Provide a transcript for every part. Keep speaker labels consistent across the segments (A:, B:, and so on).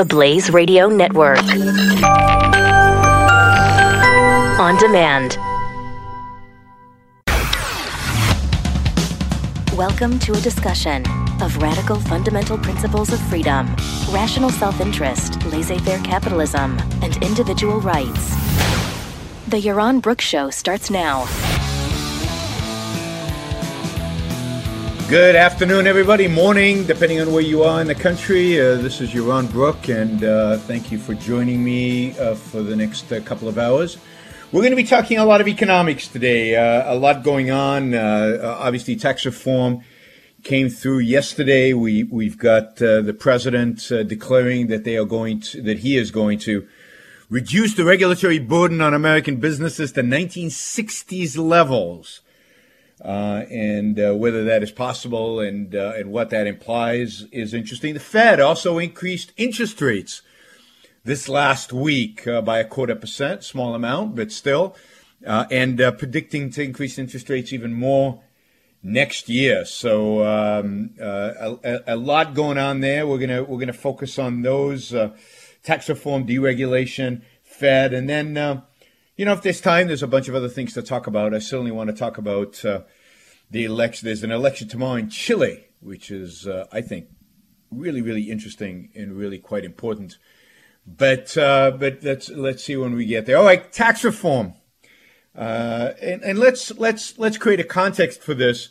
A: The Blaze Radio Network. On demand. Welcome to a discussion of radical fundamental principles of freedom, rational self-interest, laissez-faire capitalism, and individual rights. The Yaron Brook Show starts now.
B: Good afternoon, everybody. Morning, depending on where you are in the country. This is Yaron Brook, and thank you for joining me for the next couple of hours. We're going to be talking a lot of economics today. A lot going on. Obviously, tax reform came through yesterday. We've got the president declaring that he is going to reduce the regulatory burden on American businesses to 1960s levels. And whether that is possible and what that implies is interesting. The Fed also increased interest rates this last week by 0.25%, small amount, but still, and predicting to increase interest rates even more next year. So a lot going on there. We're gonna focus on those tax reform, deregulation, Fed, and then. If there's time, there's a bunch of other things to talk about. I certainly want to talk about the election. There's an election tomorrow in Chile, which is, I think, really, really interesting and really quite important. But let's see when we get there. All right, tax reform, and let's create a context for this.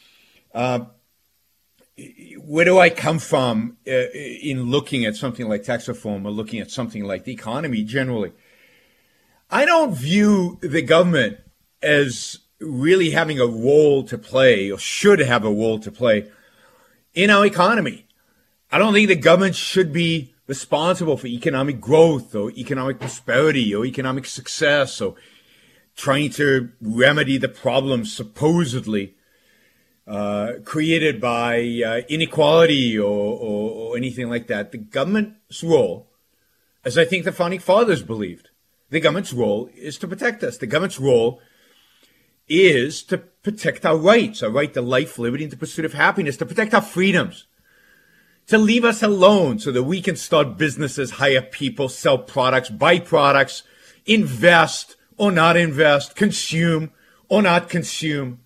B: Where do I come from in looking at something like tax reform or looking at something like the economy generally? I don't view the government as really having a role to play or should have a role to play in our economy. I don't think the government should be responsible for economic growth or economic prosperity or economic success or trying to remedy the problems supposedly created by inequality or anything like that. The government's role, as I think the Founding Fathers believed, the government's role is to protect us. The government's role is to protect our rights, our right to life, liberty, and the pursuit of happiness, to protect our freedoms, to leave us alone so that we can start businesses, hire people, sell products, buy products, invest or not invest, consume or not consume.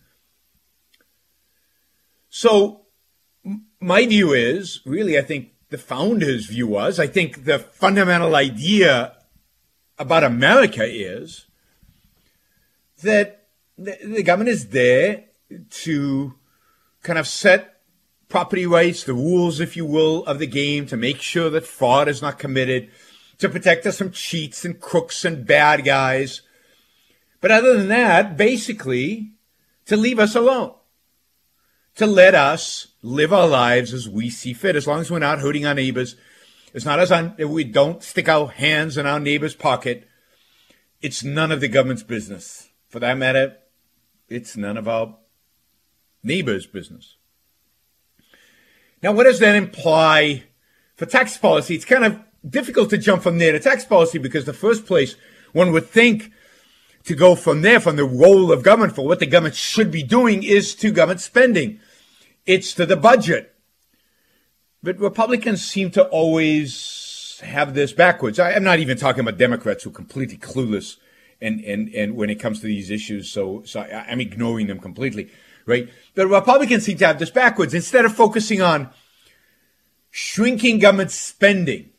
B: So my view is, really, I think the founders' view was, I think the fundamental idea about America is that the government is there to kind of set property rights, the rules, if you will, of the game, to make sure that fraud is not committed, to protect us from cheats and crooks and bad guys. But other than that, basically, to leave us alone, to let us live our lives as we see fit, as long as we're not hurting our neighbors. It's not as we don't stick our hands in our neighbor's pocket. It's none of the government's business. For that matter, it's none of our neighbor's business. Now, what does that imply for tax policy? It's kind of difficult to jump from there to tax policy because the first place one would think to go from there, from the role of government for what the government should be doing, is to government spending. It's to the budget. But Republicans seem to always have this backwards. I'm not even talking about Democrats who are completely clueless and when it comes to these issues, so I'm ignoring them completely, right? But Republicans seem to have this backwards. Instead of focusing on shrinking government spending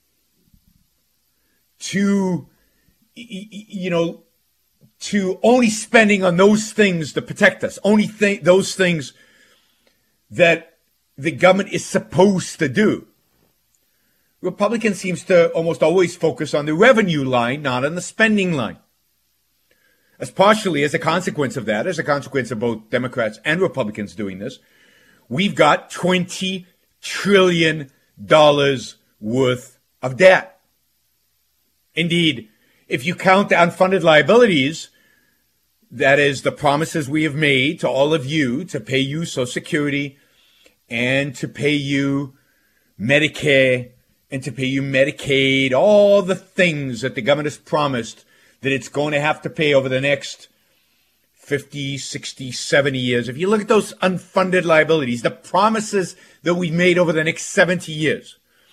B: to only spending on those things that protect us, those things that the government is supposed to do. Republicans seems to almost always focus on the revenue line, not on the spending line. As partially as a consequence of that, as a consequence of both Democrats and Republicans doing this, we've got $20 trillion worth of debt. Indeed, if you count the unfunded liabilities, that is the promises we have made to all of you to pay you Social Security and to pay you Medicare and to pay you Medicaid, all the things that the government has promised that it's going to have to pay over the next 50, 60, 70 years. If you look at those unfunded liabilities, the promises that we made over the next 70 years,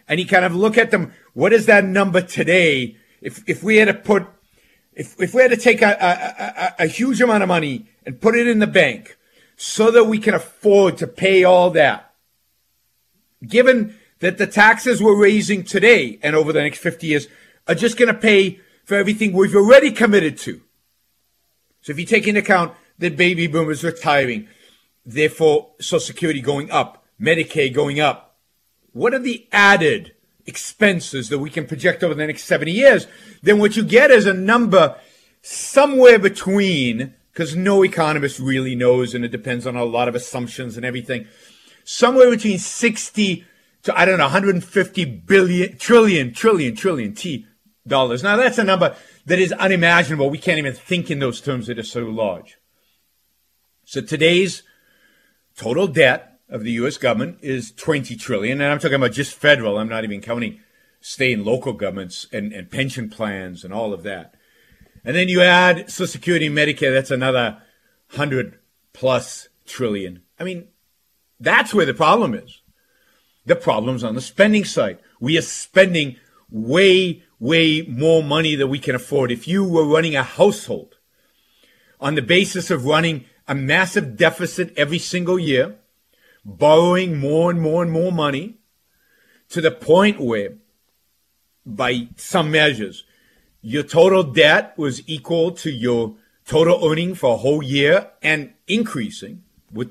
B: and you kind of look at them, what is that number today? If we had to put, if we had to take a huge amount of money and put it in the bank so that we can afford to pay all that, given that the taxes we're raising today and over the next 50 years are just going to pay for everything we've already committed to. So if you take into account that baby boomers retiring, therefore Social Security going up, Medicaid going up, what are the added expenses that we can project over the next 70 years? Then what you get is a number somewhere between, because no economist really knows, and it depends on a lot of assumptions and everything, somewhere between 60 to, 150 trillion dollars. Now that's a number that is unimaginable. We can't even think in those terms that are so large. So today's total debt of the U.S. government is 20 trillion, and I'm talking about just federal. I'm not even counting state and local governments and pension plans and all of that. And then you add Social Security and Medicare, that's another 100 plus trillion. I mean, that's where the problem is. The problem's on the spending side. We are spending way more money than we can afford. If you were running a household on the basis of running a massive deficit every single year, borrowing more and more money, to the point where, by some measures, your total debt was equal to your total earning for a whole year and increasing, with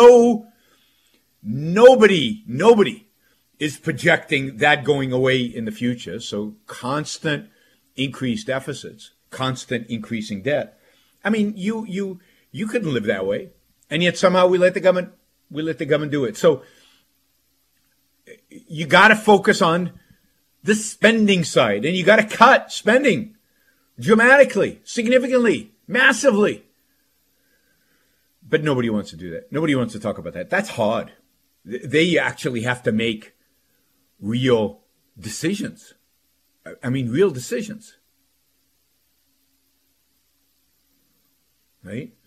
B: nobody is projecting that going away in the future. So constant increased deficits, constant increasing debt. I mean, you couldn't live that way. And yet somehow we let the government do it. So you got to focus on the spending side, and you got to cut spending dramatically, significantly, massively. But nobody wants to do that. Nobody wants to talk about that. That's hard. They actually have to make real decisions. I mean, real decisions. Right?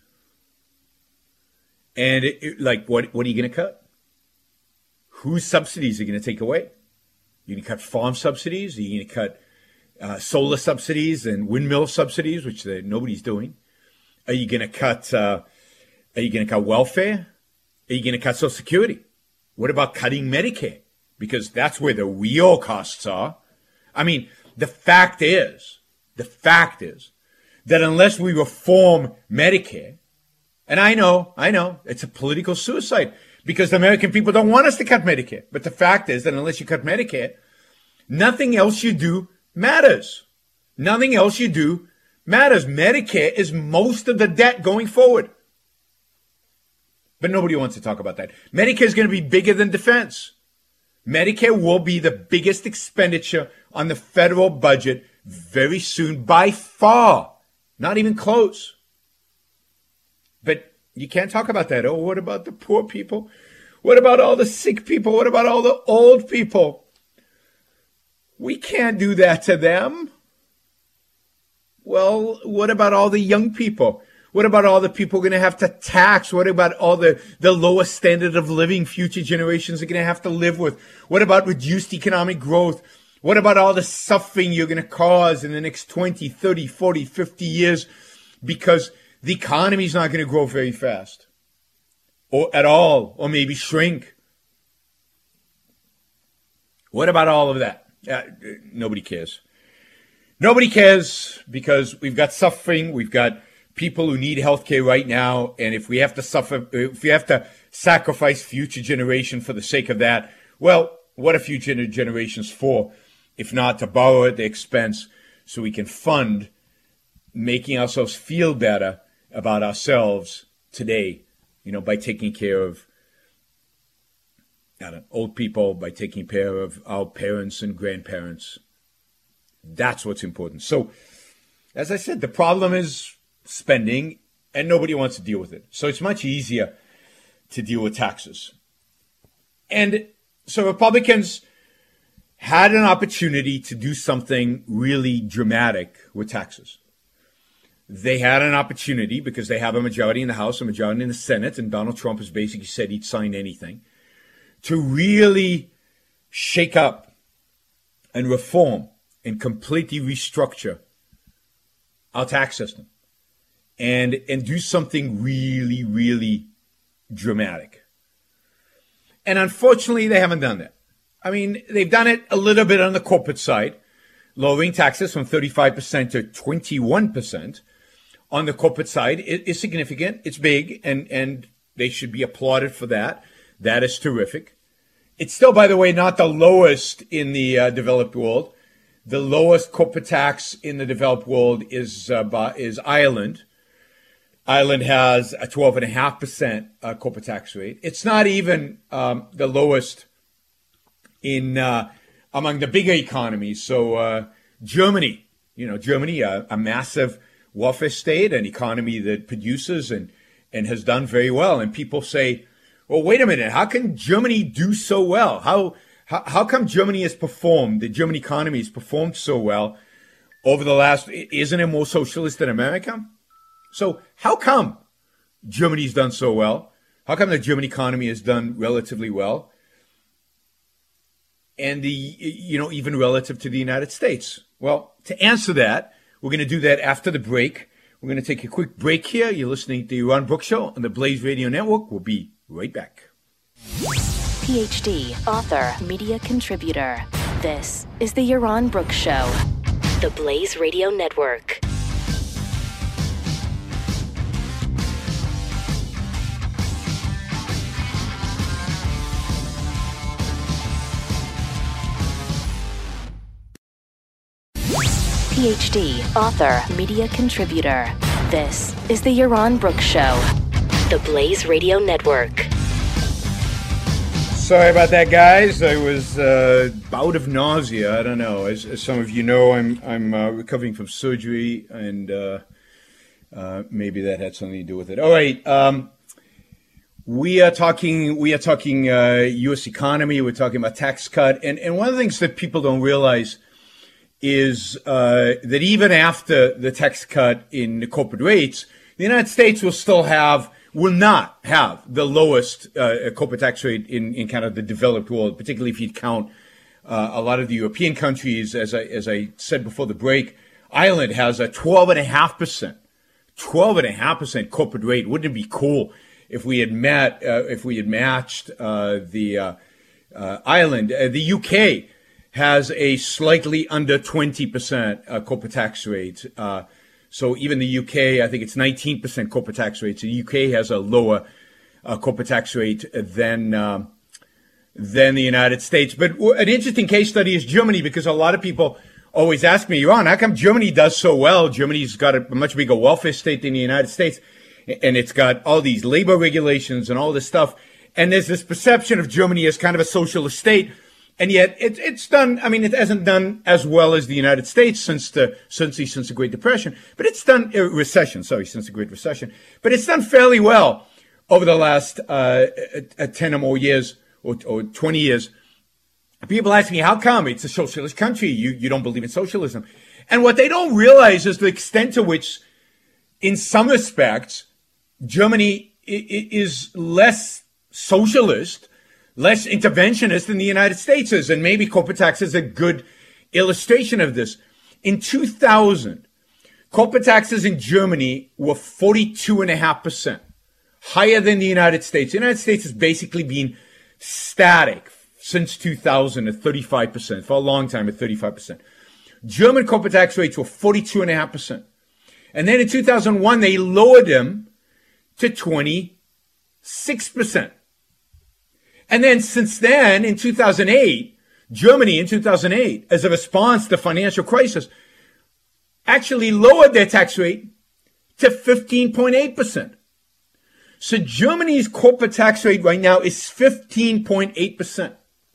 B: And what are you going to cut? Whose subsidies are you going to take away? You're going to cut farm subsidies? Are you going to cut solar subsidies and windmill subsidies, which nobody's doing? Are you going to cut welfare? Are you going to cut Social Security? What about cutting Medicare? Because that's where the real costs are. I mean, the fact is that unless we reform Medicare, and I know, it's a political suicide because the American people don't want us to cut Medicare. But the fact is that unless you cut Medicare, nothing else you do matters. Nothing else you do matters. Medicare is most of the debt going forward. But nobody wants to talk about that. Medicare is going to be bigger than defense. Medicare will be the biggest expenditure on the federal budget very soon, by far. Not even close. But you can't talk about that. Oh, what about the poor people? What about all the sick people? What about all the old people? We can't do that to them. Well, what about all the young people? What about all the people going to have to tax? What about all the lowest standard of living future generations are going to have to live with? What about reduced economic growth? What about all the suffering you're going to cause in the next 20, 30, 40, 50 years because the economy is not going to grow very fast or at all, or maybe shrink? What about all of that? Nobody cares. Nobody cares because we've got suffering. We've got people who need health care right now. And if we have to sacrifice future generation for the sake of that, well, what are future generations for? If not to borrow at the expense so we can fund making ourselves feel better about ourselves today, by taking care of old people, by taking care of our parents and grandparents. That's what's important. So, as I said, the problem is spending, and nobody wants to deal with it. So it's much easier to deal with taxes. And so Republicans had an opportunity to do something really dramatic with taxes. They had an opportunity because they have a majority in the House, a majority in the Senate, and Donald Trump has basically said he'd sign anything, to really shake up and reform and completely restructure our tax system and do something really, really dramatic. And unfortunately, they haven't done that. I mean, they've done it a little bit on the corporate side, lowering taxes from 35% to 21% on the corporate side. It is significant. It's big, and they should be applauded for that. That is terrific. It's still, by the way, not the lowest in the developed world. The lowest corporate tax in the developed world is Ireland. Ireland has a 12.5% corporate tax rate. It's not even the lowest in among the bigger economies. So Germany, Germany, a massive welfare state, an economy that produces and has done very well. And people say, well, wait a minute, how can Germany do so well? How come Germany has performed, the German economy has performed so well over the last, isn't it more socialist than America? So how come Germany's done so well? How come the German economy has done relatively well? And even relative to the United States? Well, to answer that, we're going to do that after the break. We're going to take a quick break here. You're listening to the Yaron Brook Show on the Blaze Radio Network. We'll be right back.
A: PhD, author, media contributor. This is the Yaron Brook Show, the Blaze Radio Network. PhD, author, media contributor. This is the Yaron Brook Show, the Blaze Radio Network.
B: Sorry about that, guys. I was bout of nausea. I don't know. As some of you know, I'm recovering from surgery, and maybe that had something to do with it. All right. We are talking U.S. economy. We're talking about tax cut, and one of the things that people don't realize is that even after the tax cut in the corporate rates, the United States will not have the lowest corporate tax rate in kind of the developed world, particularly if you count a lot of the European countries. As I said before the break, Ireland has a 12.5% corporate rate. Wouldn't it be cool if we had matched the Ireland? The UK has a slightly under 20% corporate tax rate. So even the UK, I think it's 19% corporate tax rate. So the UK has a lower corporate tax rate than the United States. But an interesting case study is Germany, because a lot of people always ask me, Yaron, how come Germany does so well? Germany's got a much bigger welfare state than the United States, and it's got all these labor regulations and all this stuff. And there's this perception of Germany as kind of a socialist state. And yet it's done. I mean, it hasn't done as well as the United States since the Great Depression, but it's done since the Great Recession. But it's done fairly well over the last 10 or more years or 20 years. People ask me, how come? It's a socialist country. You don't believe in socialism. And what they don't realize is the extent to which, in some respects, Germany is less socialist, less interventionist than the United States is. And maybe corporate tax is a good illustration of this. In 2000, corporate taxes in Germany were 42.5%, higher than the United States. The United States has basically been static since 2000 at 35%, for a long time at 35%. German corporate tax rates were 42.5%. And then in 2001, they lowered them to 26%. And then since then, in 2008, Germany in 2008, as a response to the financial crisis, actually lowered their tax rate to 15.8%. So Germany's corporate tax rate right now is 15.8%.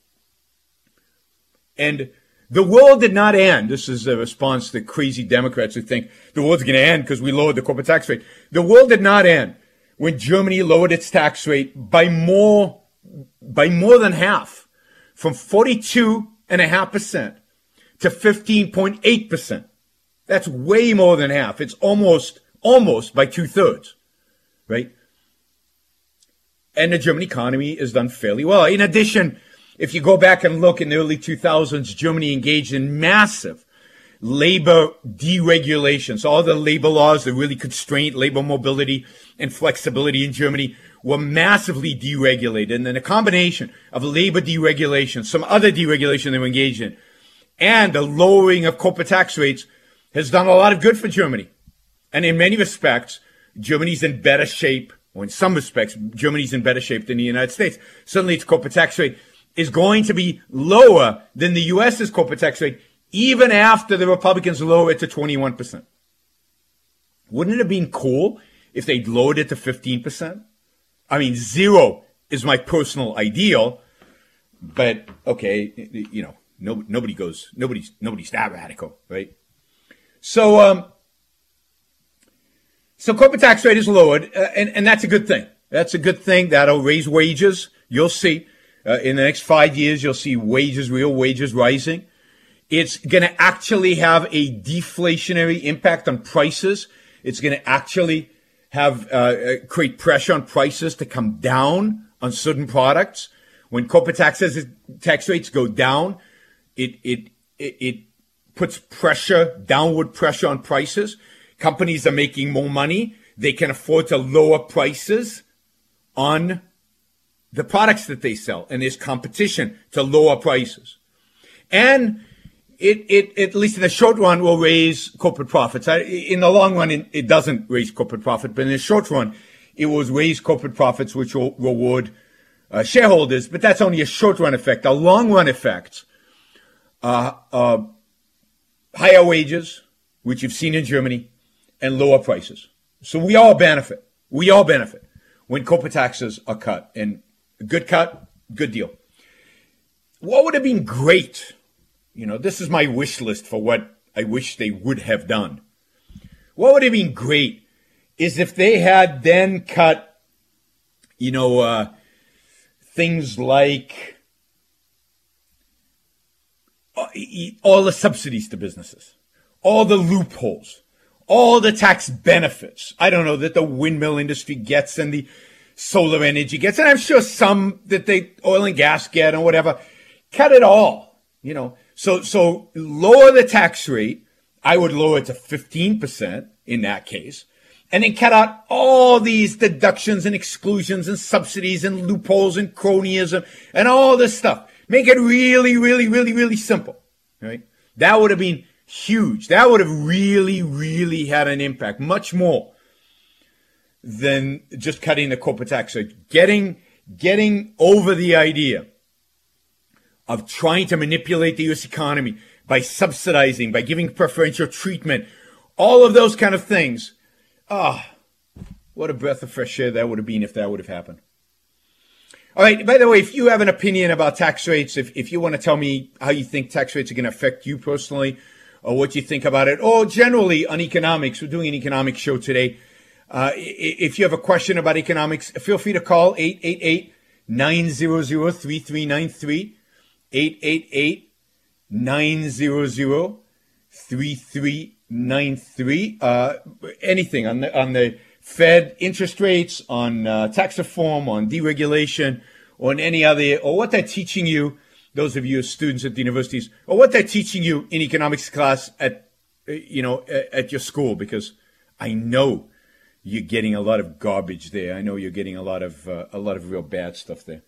B: And the world did not end. This is a response to crazy Democrats who think the world's going to end because we lowered the corporate tax rate. The world did not end when Germany lowered its tax rate by more than half, from 42.5% to 15.8%. That's way more than half. It's almost by 2/3, right? And the German economy is done fairly well. In addition, If you go back and look in the early 2000s, Germany engaged in massive labor deregulation. So all the labor laws that really constrained labor mobility and flexibility in Germany were massively deregulated. And then a combination of labor deregulation, some other deregulation they were engaged in, and the lowering of corporate tax rates has done a lot of good for Germany. And in many respects, Germany's in better shape, or in some respects, Germany's in better shape than the United States. Certainly its corporate tax rate is going to be lower than the U.S.'s corporate tax rate, even after the Republicans lower it to 21%. Wouldn't it have been cool if they'd lowered it to 15%? I mean, 0 is my personal ideal, but okay, you know, nobody's that radical, right? So corporate tax rate is lowered, and that's a good thing. That's a good thing. That'll raise wages. You'll see in the next 5 years, you'll see wages, real wages rising. It's going to actually have a deflationary impact on prices. It's going to actually have create pressure on prices to come down on certain products. When corporate tax rates go down, it puts pressure, downward pressure on prices. Companies are making more money. They can afford to lower prices on the products that they sell, and there's competition to lower prices. And it at least in the short run, will raise corporate profits. In the long run, it doesn't raise corporate profit, but in the short run, it will raise corporate profits, which will reward shareholders. But that's only a short run effect. A long run effect, higher wages, which you've seen in Germany, and lower prices. So we all benefit. We all benefit when corporate taxes are cut. And a good cut, good deal. What would have been great? You know, this is my wish list for what I wish they would have done. What would have been great is if they had then cut, you know, things like all the subsidies to businesses, all the loopholes, all the tax benefits. I don't know, that the windmill industry gets and the solar energy gets, and I'm sure some that they oil and gas get and whatever. Cut it all, you know. So lower the tax rate. I would lower it to 15% in that case. And then cut out all these deductions and exclusions and subsidies and loopholes and cronyism and all this stuff. Make it really, really, really, really simple. Right? That would have been huge. That would have really, really had an impact, much more than just cutting the corporate tax rate. Getting over the idea of trying to manipulate the U.S. economy by subsidizing, by giving preferential treatment, all of those kind of things. What a breath of fresh air that would have been if that would have happened. All right, by the way, if you have an opinion about tax rates, if you want to tell me how you think tax rates are going to affect you personally, or what you think about it, or generally on economics, we're doing an economics show today. If you have a question about economics, feel free to call 888-900-3393, 888-900-3393. Anything on the Fed interest rates, on tax reform, on deregulation, or on any other, or what they're teaching you, those of you as students at the universities, or what they're teaching you in economics class at your school, because I know you're getting a lot of garbage there. I know you're getting a lot of real bad stuff there.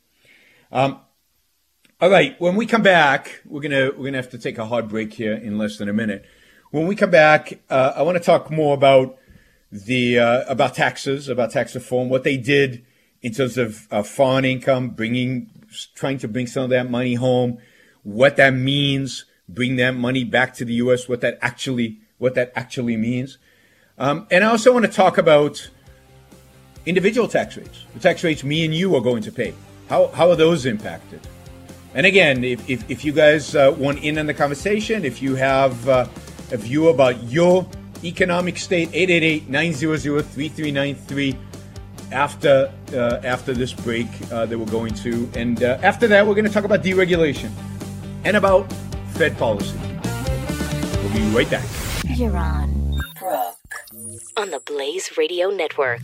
B: All right, when we come back, we're gonna have to take a hard break here in less than a minute. When we come back, I want to talk more about about taxes, about tax reform, what they did in terms of foreign income, trying to bring some of that money home, what that means, bring that money back to the U.S., what that actually means. And I also want to talk about individual tax rates, the tax rates me and you are going to pay. How are those impacted? And again, if you guys want in on the conversation, if you have a view about your economic state, 888-900-3393. After this break that we're going to, and after that, we're going to talk about deregulation and about Fed policy. We'll be right back.
A: You're on Brooke on the Blaze Radio Network.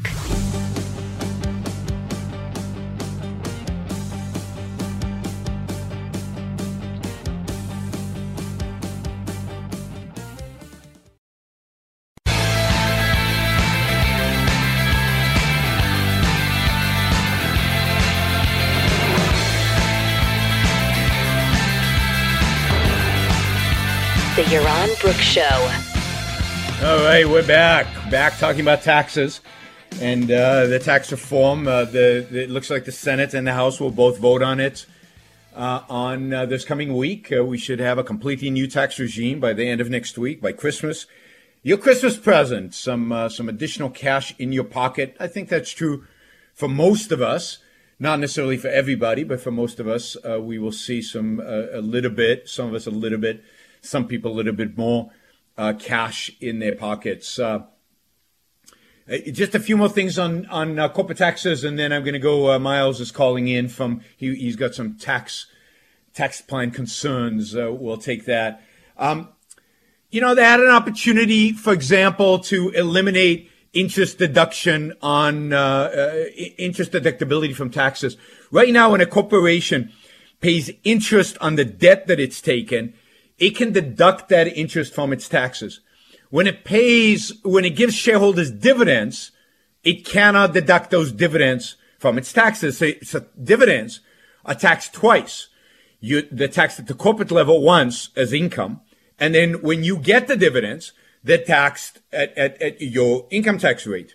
A: The Yaron Brooks Show.
B: All right, we're back talking about taxes and the tax reform. It looks like the Senate and the House will both vote on it on this coming week. We should have a completely new tax regime by the end of next week, by Christmas. Your Christmas present, some additional cash in your pocket. I think that's true for most of us. Not necessarily for everybody, but for most of us, we will see some a little bit, some of us a little bit, some people a little bit more cash in their pockets. Just a few more things on corporate taxes, and then I'm going to go. Miles is calling in from he's got some tax plan concerns. We'll take that. They had an opportunity, for example, to eliminate interest deduction on interest deductibility from taxes. Right now, when a corporation pays interest on the debt that it's taken, it can deduct that interest from its taxes. When it gives shareholders dividends, it cannot deduct those dividends from its taxes. So dividends are taxed twice. They're taxed at the corporate level once as income, and then when you get the dividends, they're taxed at your income tax rate.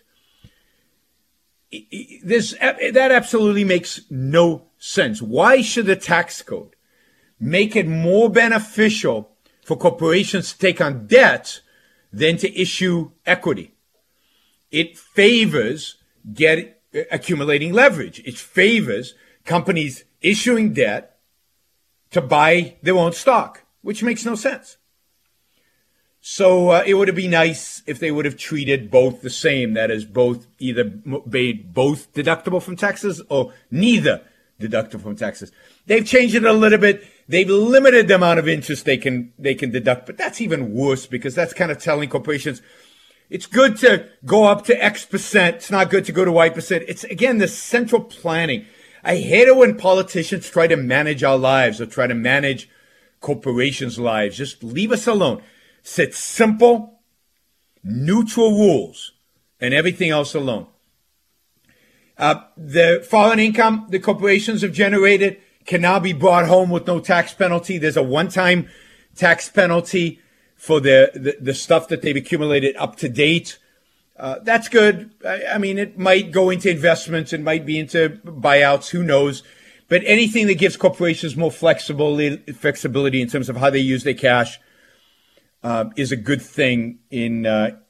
B: That absolutely makes no sense. Why should the tax code make it more beneficial for corporations to take on debt than to issue equity? It favors accumulating leverage. It favors companies issuing debt to buy their own stock, which makes no sense. So it would have been nice if they would have treated both the same. That is, either made both deductible from taxes or neither deductible from taxes. They've changed it a little bit. They've limited the amount of interest they can deduct, but that's even worse because that's kind of telling corporations it's good to go up to X percent. It's not good to go to Y percent. It's, again, the central planning. I hate it when politicians try to manage our lives or try to manage corporations' lives. Just leave us alone. Set simple, neutral rules and everything else alone. The foreign income the corporations have generated can now be brought home with no tax penalty. There's a one-time tax penalty for the stuff that they've accumulated up to date. That's good. I mean, it might go into investments. It might be into buyouts. Who knows? But anything that gives corporations more flexibility in terms of how they use their cash is a good thing in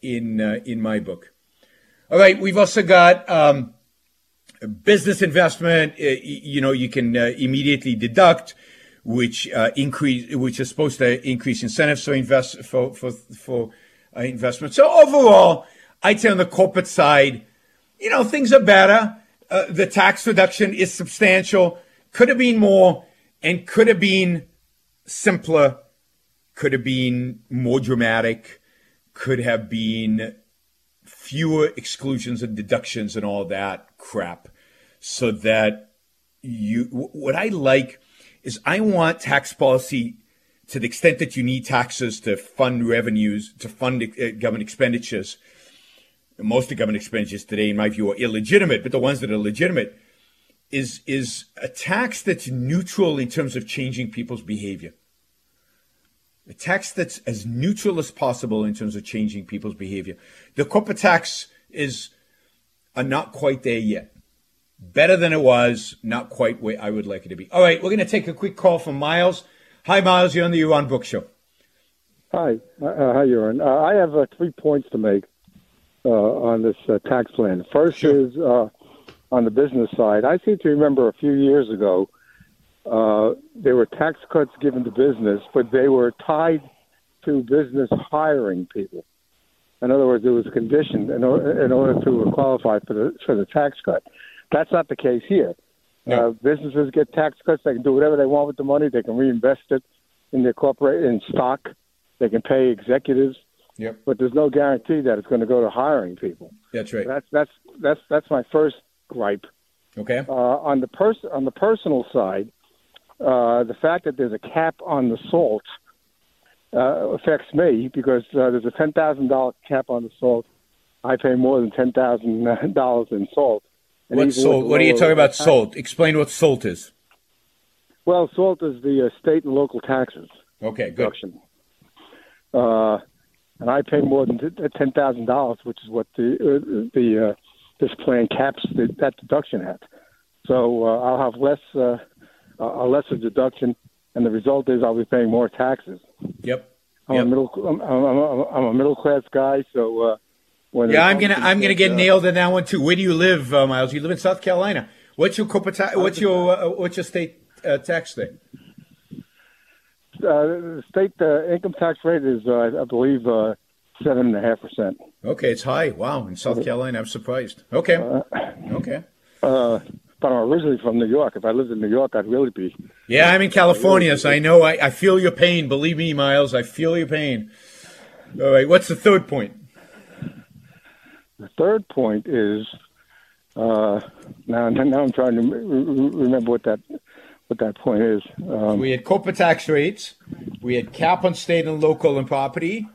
B: my book. All right, we've also got business investment. You can immediately deduct, which is supposed to increase incentives for investment. So overall, I'd say on the corporate side, things are better. The tax reduction is substantial. Could have been more, and could have been simpler. Could have been more dramatic, could have been fewer exclusions and deductions and all that crap. So that what I like is I want tax policy to the extent that you need taxes to fund revenues, to fund government expenditures. Most of the government expenditures today, in my view, are illegitimate, but the ones that are legitimate is a tax that's neutral in terms of changing people's behavior. A tax that's as neutral as possible in terms of changing people's behavior. The corporate tax are not quite there yet. Better than it was, not quite where I would like it to be. All right, we're going to take a quick call from Miles. Hi, Miles. You're on the Yaron Brooks Show.
C: Hi, Yaron. I have 3 points to make on this tax plan. First is on the business side. I seem to remember a few years ago, there were tax cuts given to business, but they were tied to business hiring people. In other words, it was conditioned in order to qualify for the tax cut. That's not the case here. No. Businesses get tax cuts. They can do whatever they want with the money. They can reinvest it in their in stock. They can pay executives.
B: Yep.
C: But there's no guarantee that it's going to go to hiring people.
B: That's right.
C: That's my first gripe.
B: Okay.
C: On the personal side, the fact that there's a cap on the salt affects me because there's a $10,000 cap on the salt. I pay more than $10,000 in salt.
B: What salt? What are you talking about? Salt. Explain what salt is.
C: Well, salt is the state and local taxes.
B: Okay, good.
C: Deduction. and I pay more than $10,000, which is what this plan caps that deduction at. So I'll have a lesser deduction, and the result is I'll be paying more taxes.
B: Yep.
C: I'm a middle class guy, so
B: I'm gonna get nailed in that one too. Where do you live, Miles? You live in South Carolina. What's your what's your state tax state?
C: The state income tax rate is, I believe, 7.5%.
B: Okay, it's high. Wow, in South Carolina, I'm surprised. Okay, okay.
C: But I'm originally from New York. If I lived in New York, I'd really be.
B: Yeah, I'm in California, so I know. I feel your pain. Believe me, Miles, I feel your pain. All right, what's the third point?
C: The third point is now I'm trying to remember what that point is.
B: We had corporate tax rates. We had cap on state and local and property.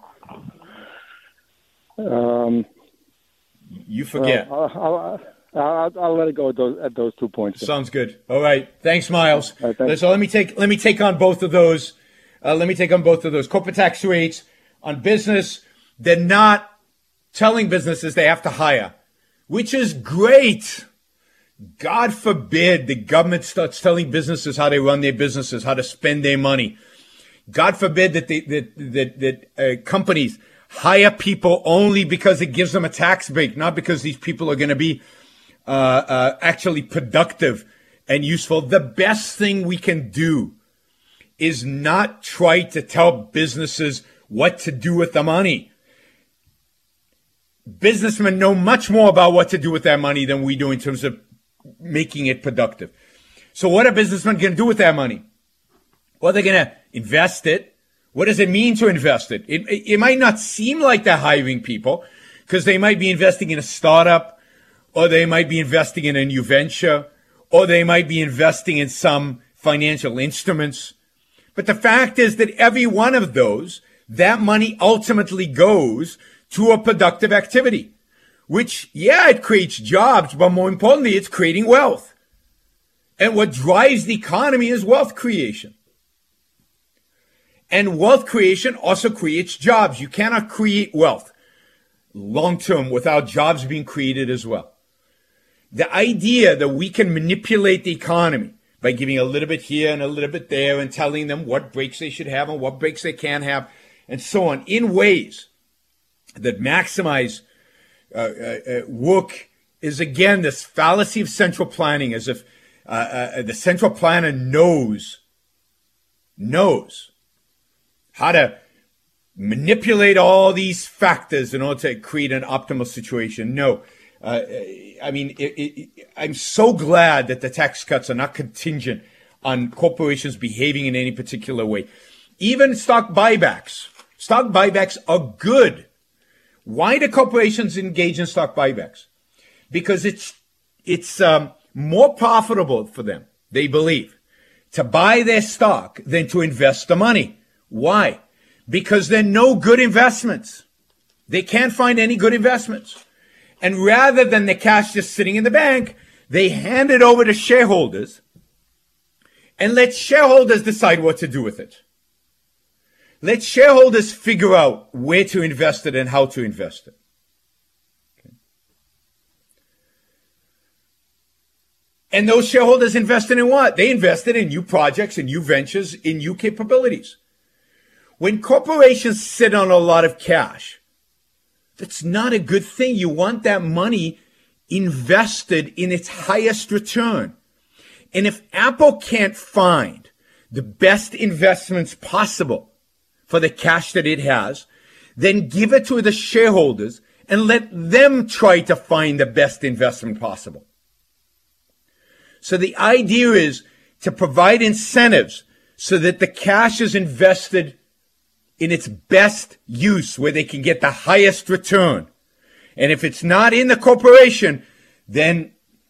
B: You forget.
C: I'll let it go at those 2 points.
B: Sounds good. All right. Thanks, Miles.
C: All right, thanks.
B: So let me take on both of those. Corporate tax rates on business. They're not telling businesses they have to hire, which is great. God forbid the government starts telling businesses how they run their businesses, how to spend their money. God forbid that companies hire people only because it gives them a tax break, not because these people are going to be actually productive and useful. The best thing we can do is not try to tell businesses what to do with the money. Businessmen know much more about what to do with their money than we do in terms of making it productive. So what are businessmen going to do with their money? Well, they're going to invest it. What does it mean to invest it? It might not seem like they're hiring people because they might be investing in a startup, or they might be investing in a new venture, or they might be investing in some financial instruments. But the fact is that every one of those, that money ultimately goes to a productive activity, which, yeah, it creates jobs, but more importantly, it's creating wealth. And what drives the economy is wealth creation. And wealth creation also creates jobs. You cannot create wealth long-term without jobs being created as well. The idea that we can manipulate the economy by giving a little bit here and a little bit there and telling them what breaks they should have and what breaks they can't have and so on in ways that maximize work is, again, this fallacy of central planning, as if the central planner knows how to manipulate all these factors in order to create an optimal situation. No. I'm so glad that the tax cuts are not contingent on corporations behaving in any particular way. Even stock buybacks. Stock buybacks are good. Why do corporations engage in stock buybacks? Because it's more profitable for them, they believe, to buy their stock than to invest the money. Why? Because there are no good investments. They can't find any good investments. And rather than the cash just sitting in the bank, they hand it over to shareholders and let shareholders decide what to do with it. Let shareholders figure out where to invest it and how to invest it. Okay. And those shareholders invested in what? They invested in new projects, in new ventures, in new capabilities. When corporations sit on a lot of cash, that's not a good thing. You want that money invested in its highest return. And if Apple can't find the best investments possible for the cash that it has, then give it to the shareholders and let them try to find the best investment possible. So the idea is to provide incentives so that the cash is invested in its best use, where they can get the highest return. And if it's not in the corporation, then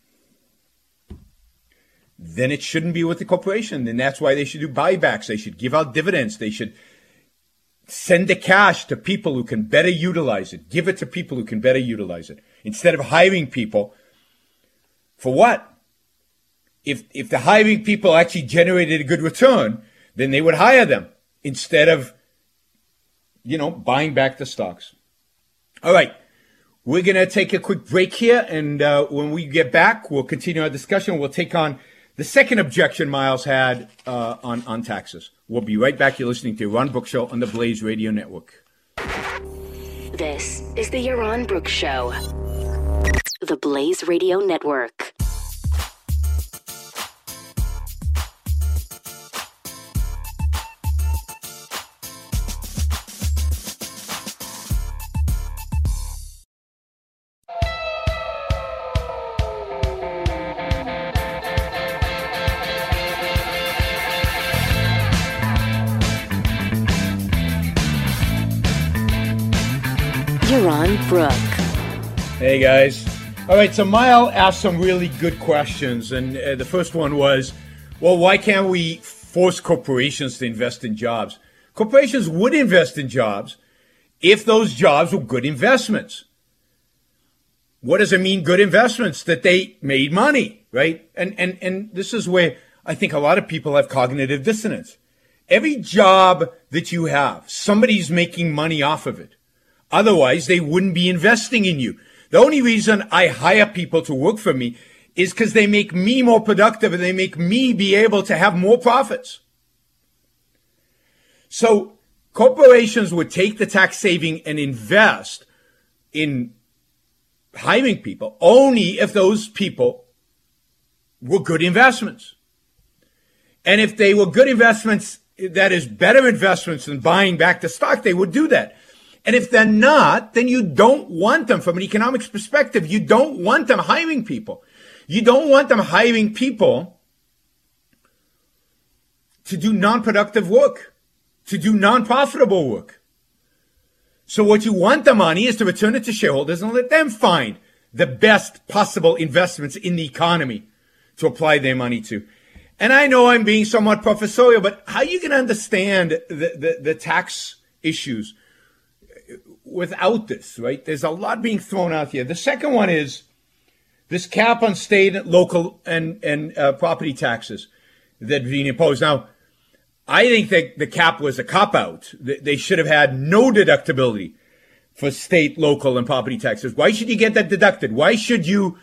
B: it shouldn't be with the corporation. Then that's why they should do buybacks. They should give out dividends. They should send the cash to people who can better utilize it. Give it to people who can better utilize it. Instead of hiring people. For what? If the hiring people actually generated a good return, then they would hire them instead of buying back the stocks. All right. We're going to take a quick break here, and when we get back, we'll continue our discussion. We'll take on the second objection Miles had on taxes. We'll be right back. You're listening to Yaron Brook Show on the Blaze Radio Network.
A: This is the Yaron Brook Show, the Blaze Radio Network. Yaron Brook.
B: Hey guys. All right, so Mile asked some really good questions, and the first one was, well, why can't we force corporations to invest in jobs? Corporations would invest in jobs if those jobs were good investments. What does it mean, good investments? That they made money, right? And this is where I think a lot of people have cognitive dissonance. Every job that you have, somebody's making money off of it. Otherwise, they wouldn't be investing in you. The only reason I hire people to work for me is because they make me more productive and they make me be able to have more profits. So corporations would take the tax saving and invest in hiring people only if those people were good investments. And if they were good investments, that is better investments than buying back the stock, they would do that. And if they're not, then you don't want them from an economics perspective. You don't want them hiring people. You don't want them hiring people to do non-productive work, to do non-profitable work. So what you want the money is to return it to shareholders and let them find the best possible investments in the economy to apply their money to. And I know I'm being somewhat professorial, but how are you going to understand the tax issues without this, right? There's a lot being thrown out here. The second one is this cap on state, local, and property taxes that being imposed. Now, I think that the cap was a cop-out. They should have had no deductibility for state, local, and property taxes. Why should you get that deducted? Why should you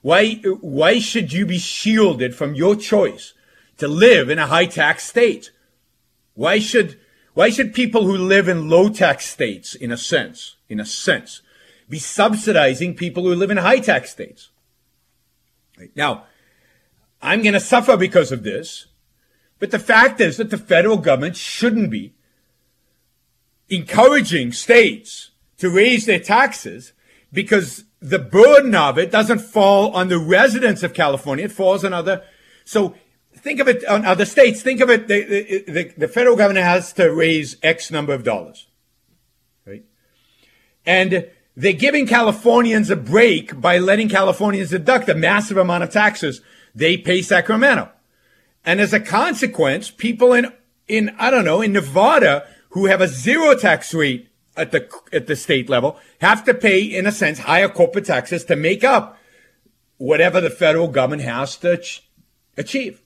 B: be shielded from your choice to live in a high-tax state? Why should people who live in low-tax states, in a sense, be subsidizing people who live in high-tax states? Right. Now, I'm going to suffer because of this, but the fact is that the federal government shouldn't be encouraging states to raise their taxes because the burden of it doesn't fall on the residents of California. It falls on other. So think of it on other states. Think of it. The federal government has to raise X number of dollars, right? And they're giving Californians a break by letting Californians deduct a massive amount of taxes they pay Sacramento. And as a consequence, people in Nevada who have a zero tax rate at the state level have to pay, in a sense, higher corporate taxes to make up whatever the federal government has to achieve.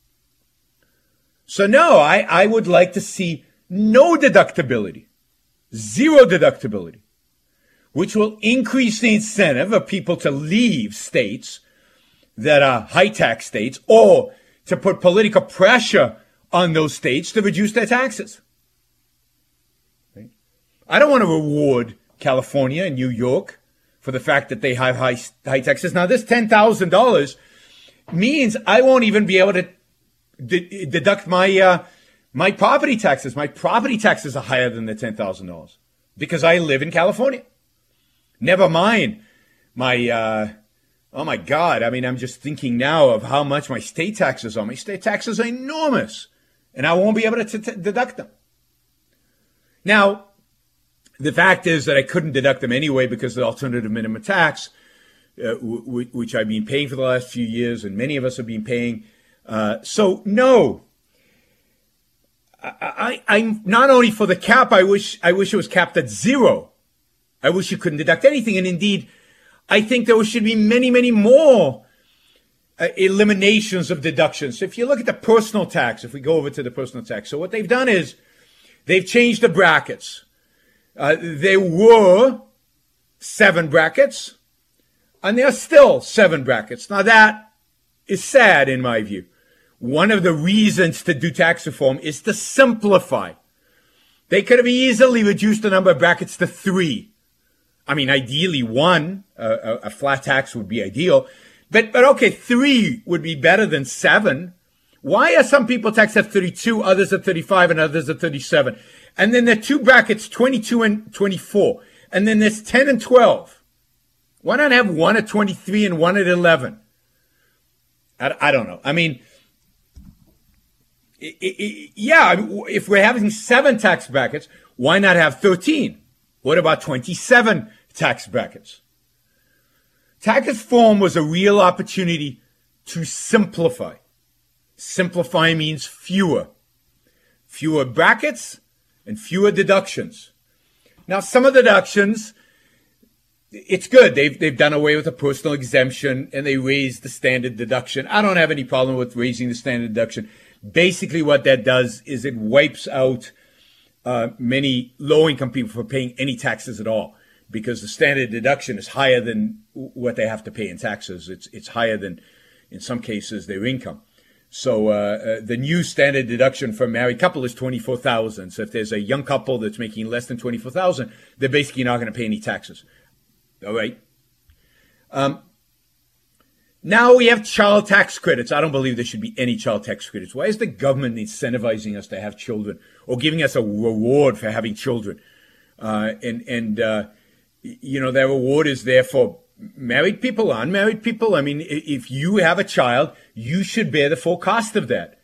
B: So no, I would like to see no deductibility, zero deductibility, which will increase the incentive of people to leave states that are high tax states or to put political pressure on those states to reduce their taxes. Right? I don't want to reward California and New York for the fact that they have high taxes. Now, this $10,000 means I won't even be able to deduct my property taxes. My property taxes are higher than the $10,000 because I live in California. Never mind my oh my God. I mean, I'm just thinking now of how much my state taxes are. My state taxes are enormous, and I won't be able to deduct them. Now, the fact is that I couldn't deduct them anyway because of the alternative minimum tax, which I've been paying for the last few years, and many of us have been paying. So, no. I'm not only for the cap, I wish it was capped at zero. I wish you couldn't deduct anything, and indeed, I think there should be many, many more eliminations of deductions. So if you look at the personal tax, if we go over to the personal tax, so what they've done is they've changed the brackets. There were 7 brackets, and there are still 7 brackets. Now, that is sad in my view. One of the reasons to do tax reform is to simplify. They could have easily reduced the number of brackets to 3. I mean, ideally 1, a flat tax would be ideal. But okay, 3 would be better than 7. Why are some people taxed at 32, others at 35, and others at 37? And then there are 2 brackets, 22 and 24. And then there's 10 and 12. Why not have 1 at 23 and 1 at 11? I don't know. I mean, if we're having 7 tax brackets, why not have 13? What about 27 tax brackets? Tax reform was a real opportunity to simplify. Simplify means fewer brackets and fewer deductions. Now, some of the deductions, it's good. They've done away with the personal exemption and they raised the standard deduction. I don't have any problem with raising the standard deduction. Basically, what that does is it wipes out many low-income people from paying any taxes at all, because the standard deduction is higher than what they have to pay in taxes. It's higher than, in some cases, their income. So the new standard deduction for a married couple is $24,000. So if there's a young couple that's making less than $24,000, they're basically not going to pay any taxes. All right. Now we have child tax credits. I don't believe there should be any child tax credits. Why is the government incentivizing us to have children or giving us a reward for having children? That reward is there for married people, unmarried people. I mean, if you have a child, you should bear the full cost of that.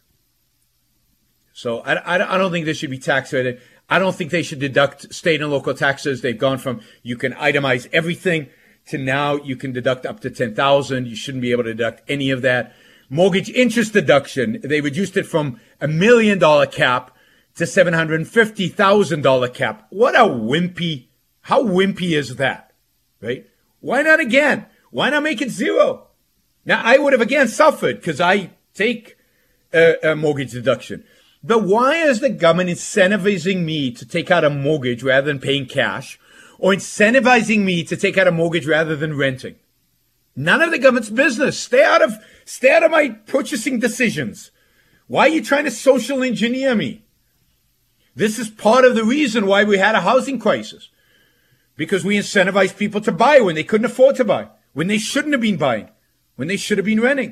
B: So I don't think there should be tax credit. I don't think they should deduct state and local taxes. They've gone from you can itemize everything to now you can deduct up to $10,000. You shouldn't be able to deduct any of that. Mortgage interest deduction, they reduced it from $1 million cap to $750,000 cap. What a how wimpy is that, right? Why not again? Why not make it 0? Now, I would have again suffered because I take a mortgage deduction. But why is the government incentivizing me to take out a mortgage rather than paying cash, or incentivizing me to take out a mortgage rather than renting? None of the government's business. Stay out of my purchasing decisions. Why are you trying to social engineer me? This is part of the reason why we had a housing crisis. Because we incentivized people to buy when they couldn't afford to buy, when they shouldn't have been buying, when they should have been renting.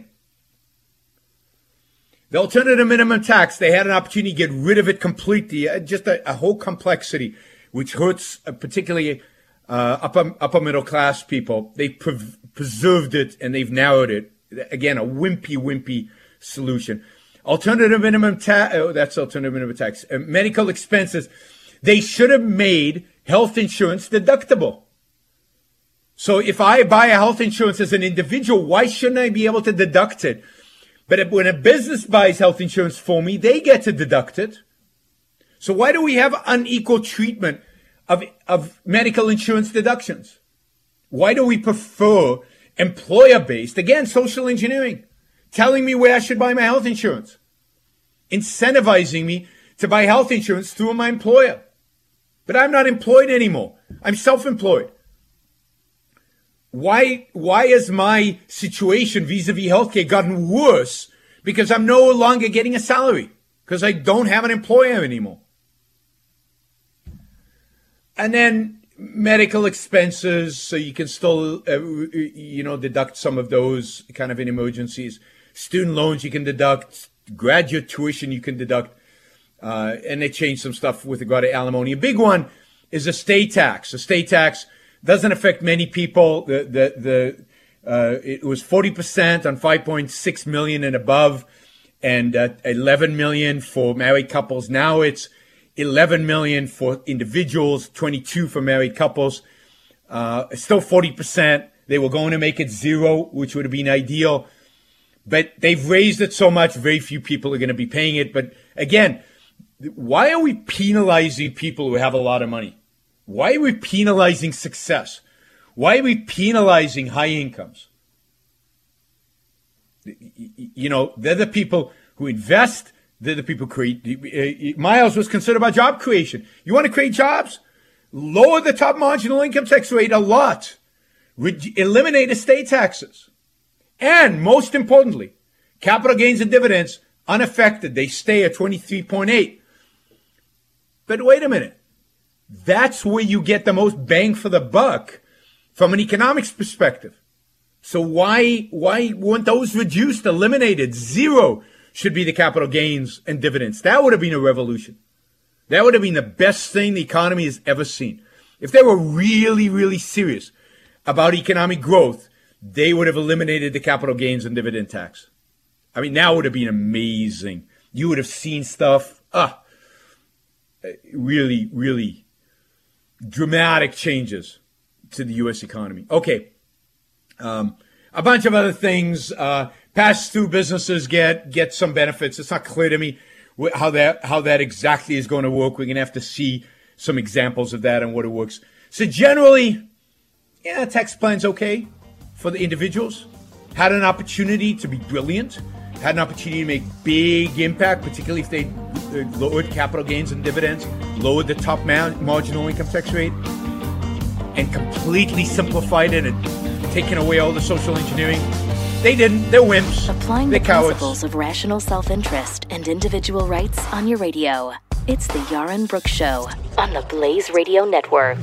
B: The alternative minimum tax, they had an opportunity to get rid of it completely. Just a whole complexity, which hurts particularly upper middle class people. They preserved it and they've narrowed it. Again, a wimpy solution. Alternative minimum tax, that's alternative minimum tax. Medical expenses, they should have made health insurance deductible. So if I buy a health insurance as an individual, why shouldn't I be able to deduct it? But when a business buys health insurance for me, they get to deduct it. So why do we have unequal treatment of medical insurance deductions? Why do we prefer employer-based, again, social engineering, telling me where I should buy my health insurance, incentivizing me to buy health insurance through my employer? But I'm not employed anymore. I'm self-employed. Why has my situation vis-a-vis healthcare gotten worse? Because I'm no longer getting a salary, because I don't have an employer anymore. And then medical expenses, so you can still, deduct some of those kind of in emergencies. Student loans you can deduct. Graduate tuition you can deduct. And they changed some stuff with regard to alimony. A big one is a estate tax. Estate tax doesn't affect many people. It was 40% on 5.6 million and above, and 11 million for married couples. Now it's 11 million for individuals, 22 for married couples. Still 40%. They were going to make it 0, which would have been ideal. But they've raised it so much, very few people are going to be paying it. But again, why are we penalizing people who have a lot of money? Why are we penalizing success? Why are we penalizing high incomes? They're the people who invest. They're the people who create. Miles was concerned about job creation. You want to create jobs? lower the top marginal income tax rate a lot, eliminate estate taxes, and most importantly, capital gains and dividends unaffected. They stay at 23.8. But wait a minute. That's where you get the most bang for the buck from an economics perspective. So why weren't those reduced, eliminated? Zero should be the capital gains and dividends. That would have been a revolution. That would have been the best thing the economy has ever seen. If they were really, really serious about economic growth, they would have eliminated the capital gains and dividend tax. I mean, that would have been amazing. You would have seen stuff, really, really dramatic changes to the U.S. economy. Okay. A bunch of other things. Pass-through businesses get some benefits. It's not clear to me how that exactly is going to work. We're going to have to see some examples of that and what it works. So generally, tax plan's okay for the individuals. Had an opportunity to be brilliant. Had an opportunity to make big impact, particularly if they lowered capital gains and dividends, lowered the top marginal income tax rate, and completely simplified it and taken away all the social engineering. They didn't. They're wimps.
A: Applying
B: They're
A: the
B: cowards.
A: principles of rational self-interest and individual rights on your radio. It's the Yaron Brooks Show on the Blaze Radio Network.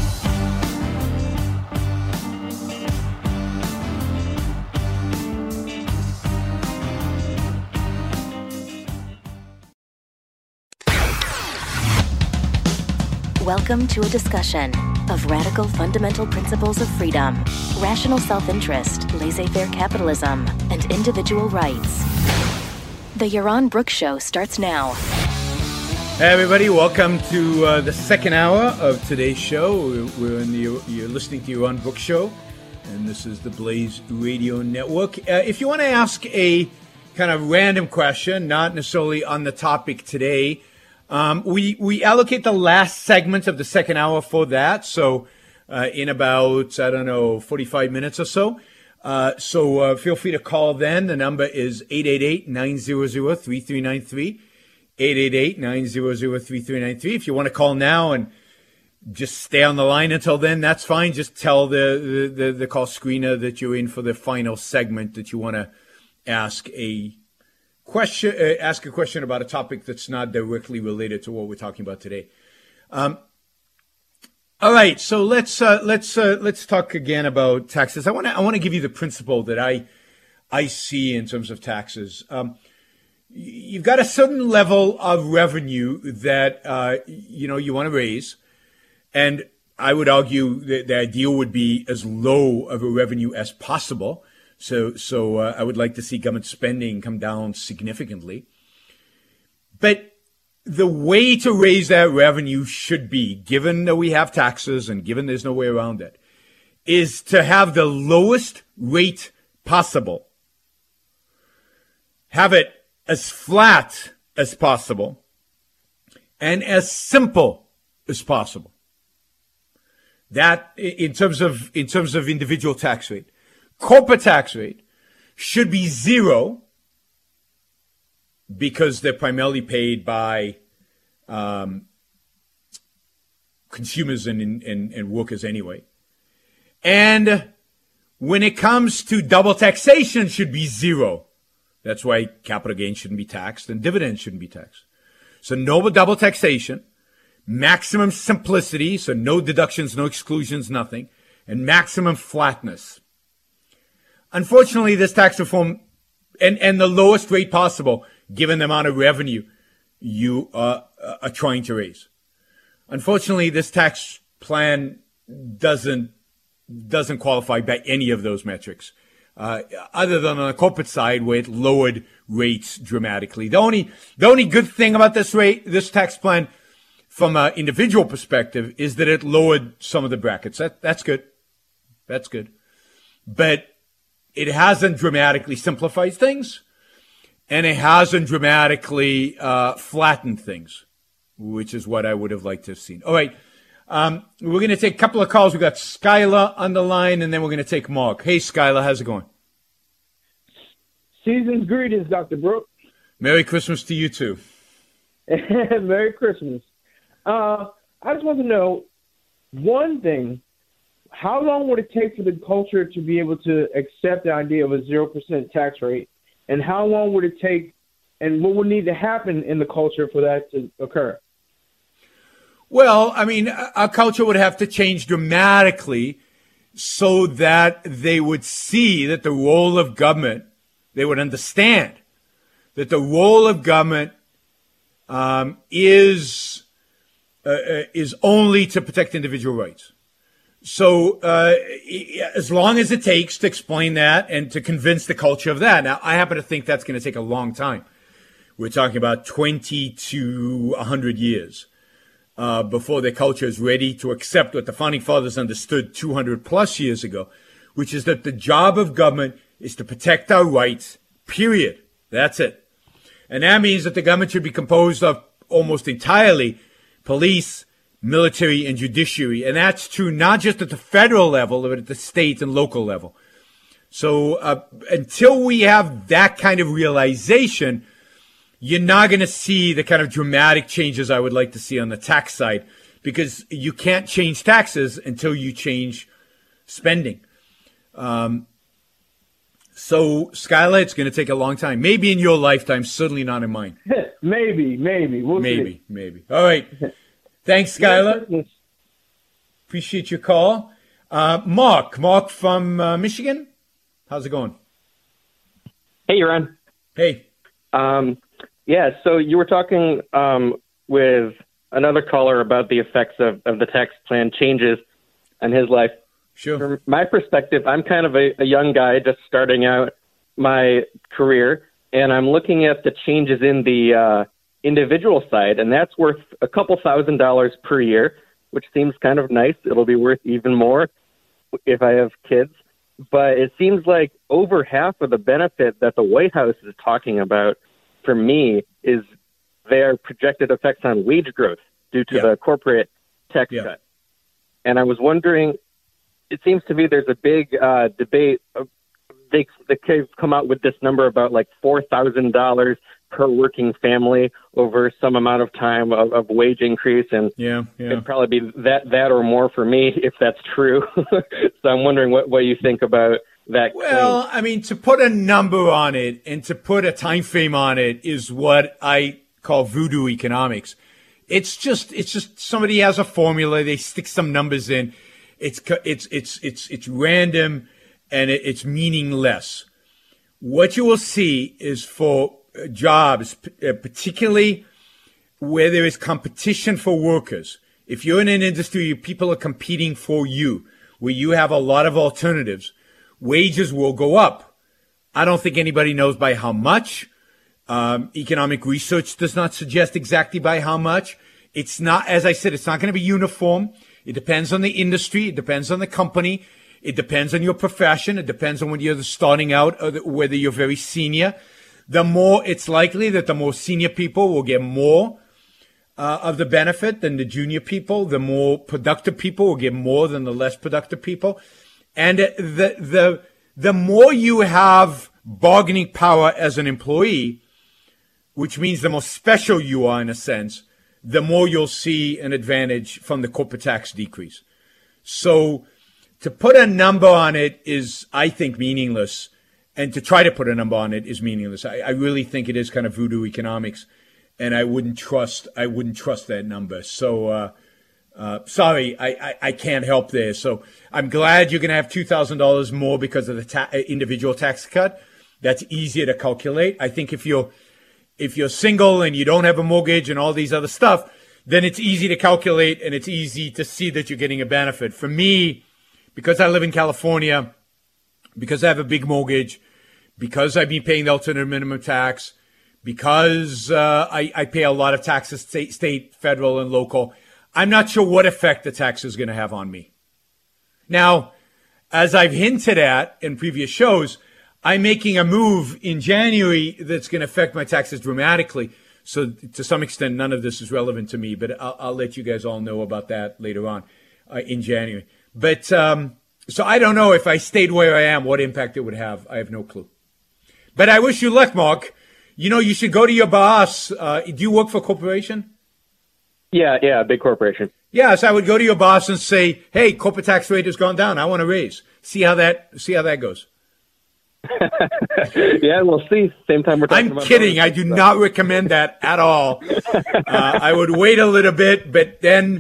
A: Welcome to a discussion of radical fundamental principles of freedom, rational self-interest, laissez-faire capitalism, and individual rights. The Yaron Brooks Show starts now.
B: Hey everybody, welcome to the second hour of today's show. You're listening to Yaron Brooks Show, and this is the Blaze Radio Network. If you want to ask a kind of random question, not necessarily on the topic today, we allocate the last segment of the second hour for that. So in about, 45 minutes or so. So feel free to call then. The number is 888-900-3393. 888-900-3393. If you want to call now and just stay on the line until then, that's fine. Just tell the call screener that you're in for the final segment, that you want to ask a question about a topic that's not directly related to what we're talking about today. All right, so let's talk again about taxes. I want to give you the principle that I see in terms of taxes. You've got a certain level of revenue that you want to raise, and I would argue that the ideal would be as low of a revenue as possible. So I would like to see government spending come down significantly. But the way to raise that revenue should be, given that we have taxes and given there's no way around it, is to have the lowest rate possible. Have it as flat as possible and as simple as possible. That in terms of individual tax rate. Corporate tax rate should be zero because they're primarily paid by consumers and workers anyway. And when it comes to double taxation, should be zero. That's why capital gains shouldn't be taxed and dividends shouldn't be taxed. So no double taxation, maximum simplicity, so no deductions, no exclusions, nothing, and maximum flatness. Unfortunately, this tax reform and the lowest rate possible, given the amount of revenue you are trying to raise. Unfortunately, this tax plan doesn't qualify by any of those metrics, other than on the corporate side where it lowered rates dramatically. The only good thing about this tax plan, from an individual perspective, is that it lowered some of the brackets. That's good. That's good. But it hasn't dramatically simplified things, and it hasn't dramatically flattened things, which is what I would have liked to have seen. All right, we're going to take a couple of calls. We've got Skylar on the line, and then we're going to take Mark. Hey, Skylar, how's it going?
D: Season's greetings, Dr. Brooks.
B: Merry Christmas to you, too.
D: Merry Christmas. I just want to know, one thing, how long would it take for the culture to be able to accept the idea of a 0% tax rate? And how long would it take, and what would need to happen in the culture for that to occur?
B: Well, I mean, our culture would have to change dramatically so that they would see that the role of government, they would understand that the role of government is only to protect individual rights. So as long as it takes to explain that and to convince the culture of that. Now, I happen to think that's going to take a long time. We're talking about 20 to 100 years before the culture is ready to accept what the Founding Fathers understood 200 plus years ago, which is that the job of government is to protect our rights, period. That's it. And that means that the government should be composed of almost entirely police, military, and judiciary. And that's true not just at the federal level, but at the state and local level. So until we have that kind of realization, you're not going to see the kind of dramatic changes I would like to see on the tax side, because you can't change taxes until you change spending. So, Skylar, it's going to take a long time. Maybe in your lifetime, certainly not in mine.
D: Maybe. We'll see.
B: Maybe. All right. Thanks, Skylar. Appreciate your call. Mark from Michigan. How's it going?
E: Hey, Yaron.
B: Hey.
E: Yeah, so you were talking with another caller about the effects of the tax plan changes on his life.
B: Sure.
E: From my perspective, I'm kind of a young guy just starting out my career, and I'm looking at the changes in the individual side, and that's worth a couple $1,000s per year, which seems kind of nice. It'll be worth even more if I have kids. But it seems like over half of the benefit that the White House is talking about for me is their projected effects on wage growth due to the corporate tax cut. And I was wondering, it seems to me there's a big debate. They've come out with this number about like $4,000 per working family over some amount of time of wage increase. And it'd probably be that or more for me if that's true. So I'm wondering what you think about that.
B: Well,
E: claim.
B: I mean, to put a number on it and to put a time frame on it is what I call voodoo economics. It's just somebody has a formula. They stick some numbers in. It's random and it's meaningless. What you will see is for jobs, particularly where there is competition for workers. If you're in an industry, people are competing for you, where you have a lot of alternatives, wages will go up. I don't think anybody knows by how much. Economic research does not suggest exactly by how much. It's not, as I said, it's not going to be uniform. It depends on the industry. It depends on the company. It depends on your profession. It depends on when you're starting out, or whether you're very senior. The more it's likely that the more senior people will get more of the benefit than the junior people. The more productive people will get more than the less productive people. And the more you have bargaining power as an employee, which means the more special you are in a sense, the more you'll see an advantage from the corporate tax decrease. So to put a number on it is, I think, meaningless. And to try to put a number on it is meaningless. I really think it is kind of voodoo economics, and I wouldn't trust that number. So sorry, I can't help there. So I'm glad you're going to have $2,000 more because of the individual tax cut. That's easier to calculate. I think if you're single and you don't have a mortgage and all these other stuff, then it's easy to calculate and it's easy to see that you're getting a benefit. For me, because I live in California, because I have a big mortgage, because I've been paying the alternative minimum tax, because I pay a lot of taxes, state, federal, and local, I'm not sure what effect the tax is going to have on me. Now, as I've hinted at in previous shows, I'm making a move in January that's going to affect my taxes dramatically. So to some extent, none of this is relevant to me, but I'll let you guys all know about that later on in January. But so I don't know if I stayed where I am, what impact it would have. I have no clue. But I wish you luck, Mark. You know, you should go to your boss. Do you work for a corporation?
E: Yeah, big corporation.
B: Yes, I would go to your boss and say, "Hey, corporate tax rate has gone down. I want to raise." See how that goes.
E: Yeah, we'll see. Same time we're talking
B: I'm
E: about.
B: I'm kidding. I do not recommend that at all. I would wait a little bit, but then,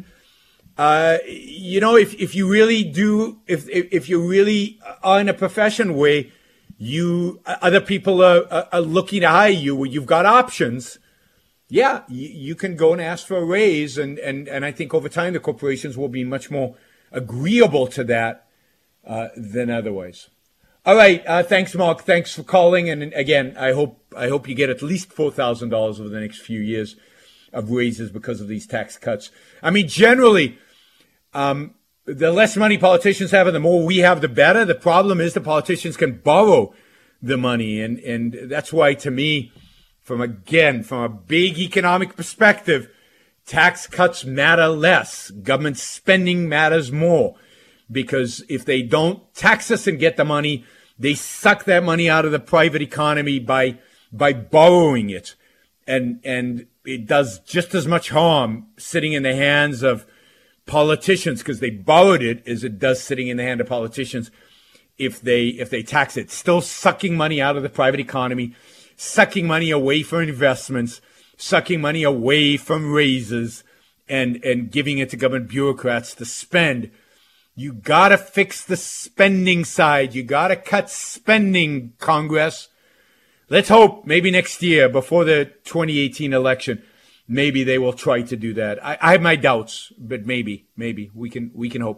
B: if you really do, if you really are in a profession where other people are looking to hire you, where you've got options. Yeah, you can go and ask for a raise, and I think over time the corporations will be much more agreeable to that than otherwise. All right, thanks, Mark. Thanks for calling, and again, I hope you get at least $4,000 over the next few years of raises because of these tax cuts. I mean, generally, the less money politicians have, and the more we have, the better. The problem is the politicians can borrow the money, and that's why, to me, from a big economic perspective, tax cuts matter less. Government spending matters more, because if they don't tax us and get the money, they suck that money out of the private economy by borrowing it. And it does just as much harm sitting in the hands of politicians, because they borrowed it, as it does sitting in the hand of politicians if they tax it. Still sucking money out of the private economy, sucking money away from investments, sucking money away from raises, and giving it to government bureaucrats to spend. You got to fix the spending side. You got to cut spending, Congress. Let's hope maybe next year, before the 2018 election, maybe they will try to do that. I have my doubts, but maybe we can hope.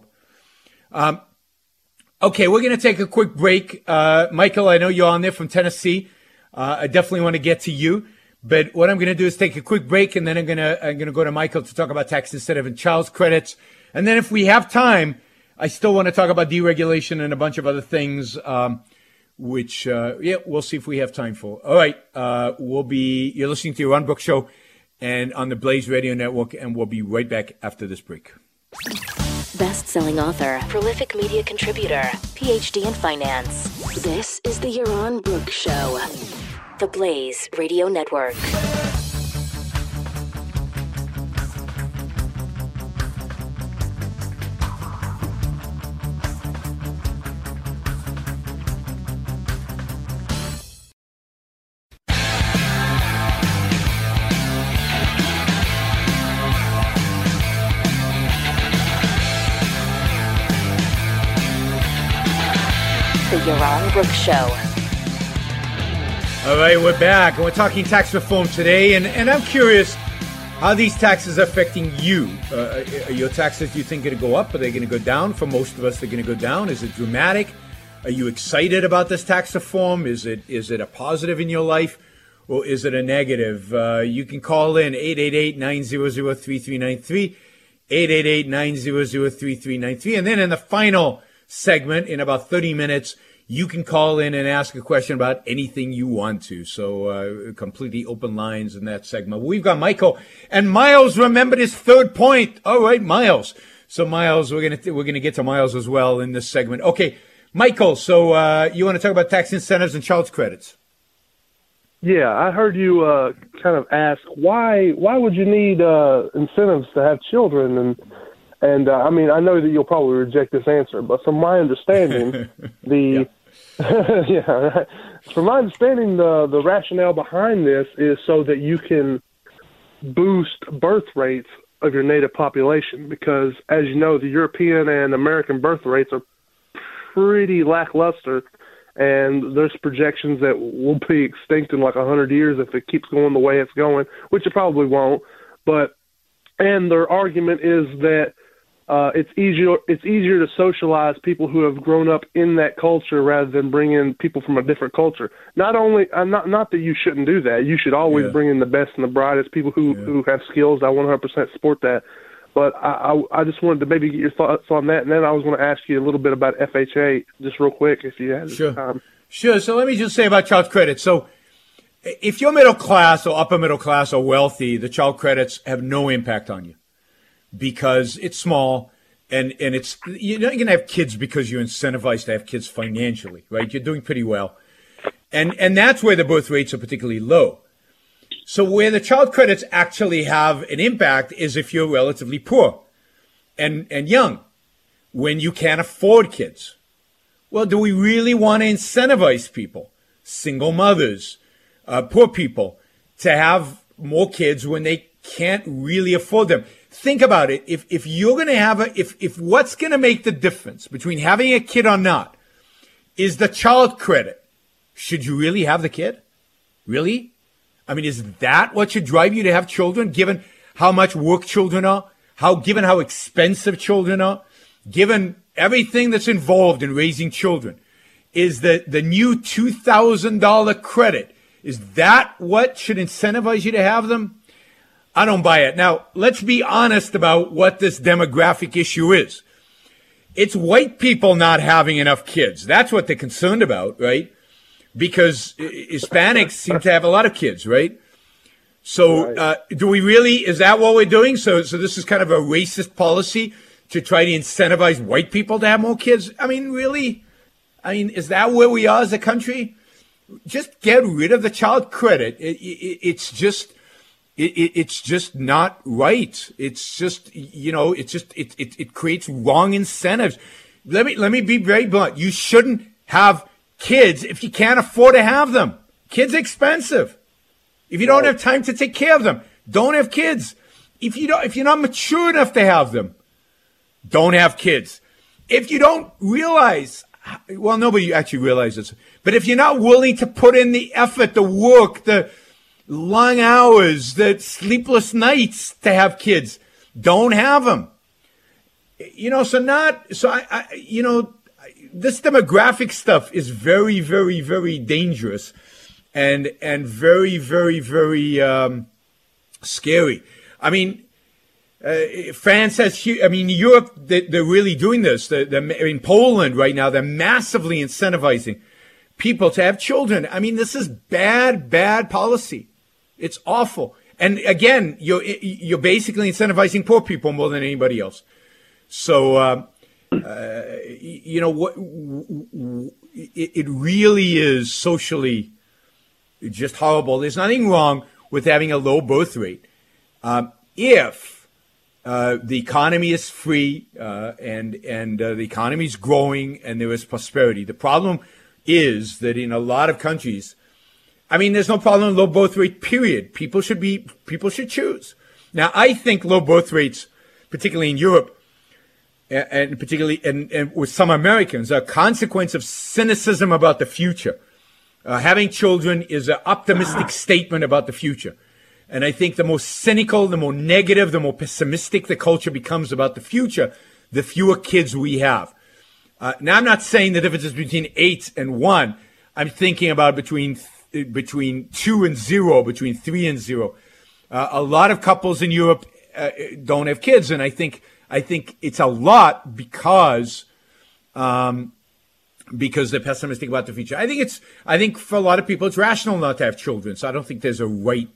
B: Okay, we're going to take a quick break. Michael, I know you're on there from Tennessee. I definitely want to get to you, but what I'm going to do is take a quick break, and then I'm going to go to Michael to talk about tax incentive and child credits, and then if we have time, I still want to talk about deregulation and a bunch of other things, which we'll see if we have time for. All right, you're listening to Yaron Brook Show, and on the Blaze Radio Network, and we'll be right back after this break.
A: Best-selling author, prolific media contributor, PhD in finance. This is the Yaron Brook Show, the Blaze Radio Network. The Yaron Brook Show.
B: All right, we're back, and we're talking tax reform today, and I'm curious how these taxes are affecting you. Are your taxes, do you think, going to go up? Are they going to go down? For most of us, they're going to go down. Is it dramatic? Are you excited about this tax reform? Is it a positive in your life, or is it a negative? You can call in 888-900-3393, 888-900-3393, and then in the final segment, in about 30 minutes, you can call in and ask a question about anything you want to. So completely open lines in that segment. We've got Michael, and Miles remembered his third point. All right, Miles. So Miles, we're gonna get to Miles as well in this segment. Okay, Michael. So you want to talk about tax incentives and child credits?
F: Yeah, I heard you kind of ask why would you need incentives to have children, and I mean, I know that you'll probably reject this answer, but from my understanding, from my understanding, the rationale behind this is so that you can boost birth rates of your native population, because, as you know, the European and American birth rates are pretty lackluster, and there's projections that we'll be extinct in like 100 years if it keeps going the way it's going, which it probably won't. And their argument is that it's easier to socialize people who have grown up in that culture rather than bring in people from a different culture. Not that you shouldn't do that. You should always bring in the best and the brightest people who have skills. I 100% support that. But I just wanted to maybe get your thoughts on that, and then I was going to ask you a little bit about FHA, just real quick, if you had time.
B: Sure. So let me just say about child credit. So if you're middle class or upper middle class or wealthy, the child credits have no impact on you, because it's small, and it's, you're not going to have kids because you're incentivized to have kids financially, right? You're doing pretty well. And that's where the birth rates are particularly low. So where the child credits actually have an impact is if you're relatively poor and young, when you can't afford kids. Well, do we really want to incentivize people, single mothers, poor people, to have more kids when they can't really afford them? Think about it. If you're going to have if what's going to make the difference between having a kid or not is the child credit, should you really have the kid? Really? I mean, is that what should drive you to have children, given how much work children are, given how expensive children are, given everything that's involved in raising children? Is the new $2,000 credit, is that what should incentivize you to have them? I don't buy it. Now, let's be honest about what this demographic issue is. It's white people not having enough kids. That's what they're concerned about, right? Because Hispanics seem to have a lot of kids, right? So do we really, is that what we're doing? So this is kind of a racist policy to try to incentivize white people to have more kids? I mean, really? I mean, is that where we are as a country? Just get rid of the child credit. It's just not right. It's just, it creates wrong incentives. Let me be very blunt. You shouldn't have kids if you can't afford to have them. Kids are expensive. If you don't have time to take care of them, don't have kids. If you're not mature enough to have them, don't have kids. If you don't realize, well, nobody actually realizes, but if you're not willing to put in the effort, the work, the long hours, the sleepless nights to have kids, don't have them. This demographic stuff is very, very, very dangerous and very, very, very scary. I mean, France has, Europe, they're really doing this. In Poland right now, they're massively incentivizing people to have children. I mean, this is bad policy. It's awful. And again, you're basically incentivizing poor people more than anybody else. So, it really is socially just horrible. There's nothing wrong with having a low birth rate. If the economy is free and the economy is growing and there is prosperity. The problem is that in a lot of countries, I mean, there's no problem with low birth rate, period. People should choose. Now, I think low birth rates, particularly in Europe, and particularly and with some Americans, are a consequence of cynicism about the future. Having children is an optimistic statement about the future. And I think the more cynical, the more negative, the more pessimistic the culture becomes about the future, the fewer kids we have. Now, I'm not saying the difference is between 8 and 1. I'm thinking about between 2 and 0, between 3 and 0. A lot of couples in Europe don't have kids, and I think it's a lot because they're pessimistic about the future. I think for a lot of people it's rational not to have children. So I don't think there's a right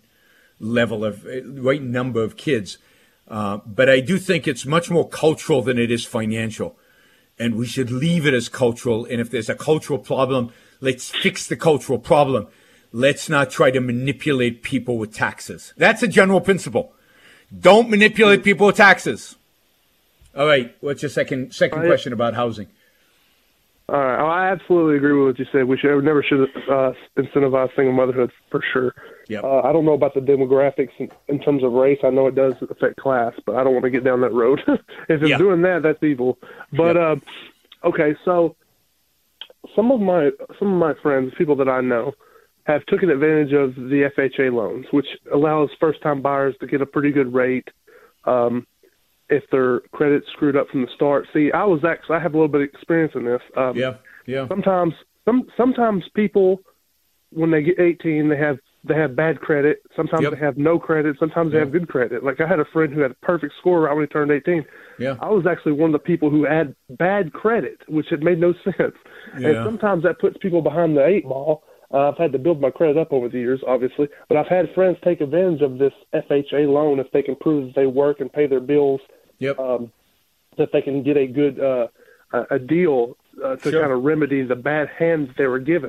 B: number of kids. But I do think it's much more cultural than it is financial, and we should leave it as cultural. And if there's a cultural problem, let's fix the cultural problem. Let's not try to manipulate people with taxes. That's a general principle. Don't manipulate people with taxes. All right. What's your second question about housing?
F: All right. I absolutely agree with what you said. We never should incentivize single motherhood for sure.
B: Yep.
F: I don't know about the demographics in terms of race. I know it does affect class, but I don't want to get down that road. If it's doing that, that's evil. But okay, so some of my friends, people that I know, have taken advantage of the FHA loans, which allows first-time buyers to get a pretty good rate if their credit's screwed up from the start. See, I have a little bit of experience in this. Sometimes people, when they get 18, they have bad credit. Sometimes they have no credit. Sometimes they have good credit. Like I had a friend who had a perfect score right when he turned 18.
B: Yeah.
F: I was actually one of the people who had bad credit, which had made no sense. Yeah. And sometimes that puts people behind the 8 ball. I've had to build my credit up over the years, obviously, but I've had friends take advantage of this FHA loan if they can prove that they work and pay their bills, that they can get a good a deal to kind of remedy the bad hands they were given.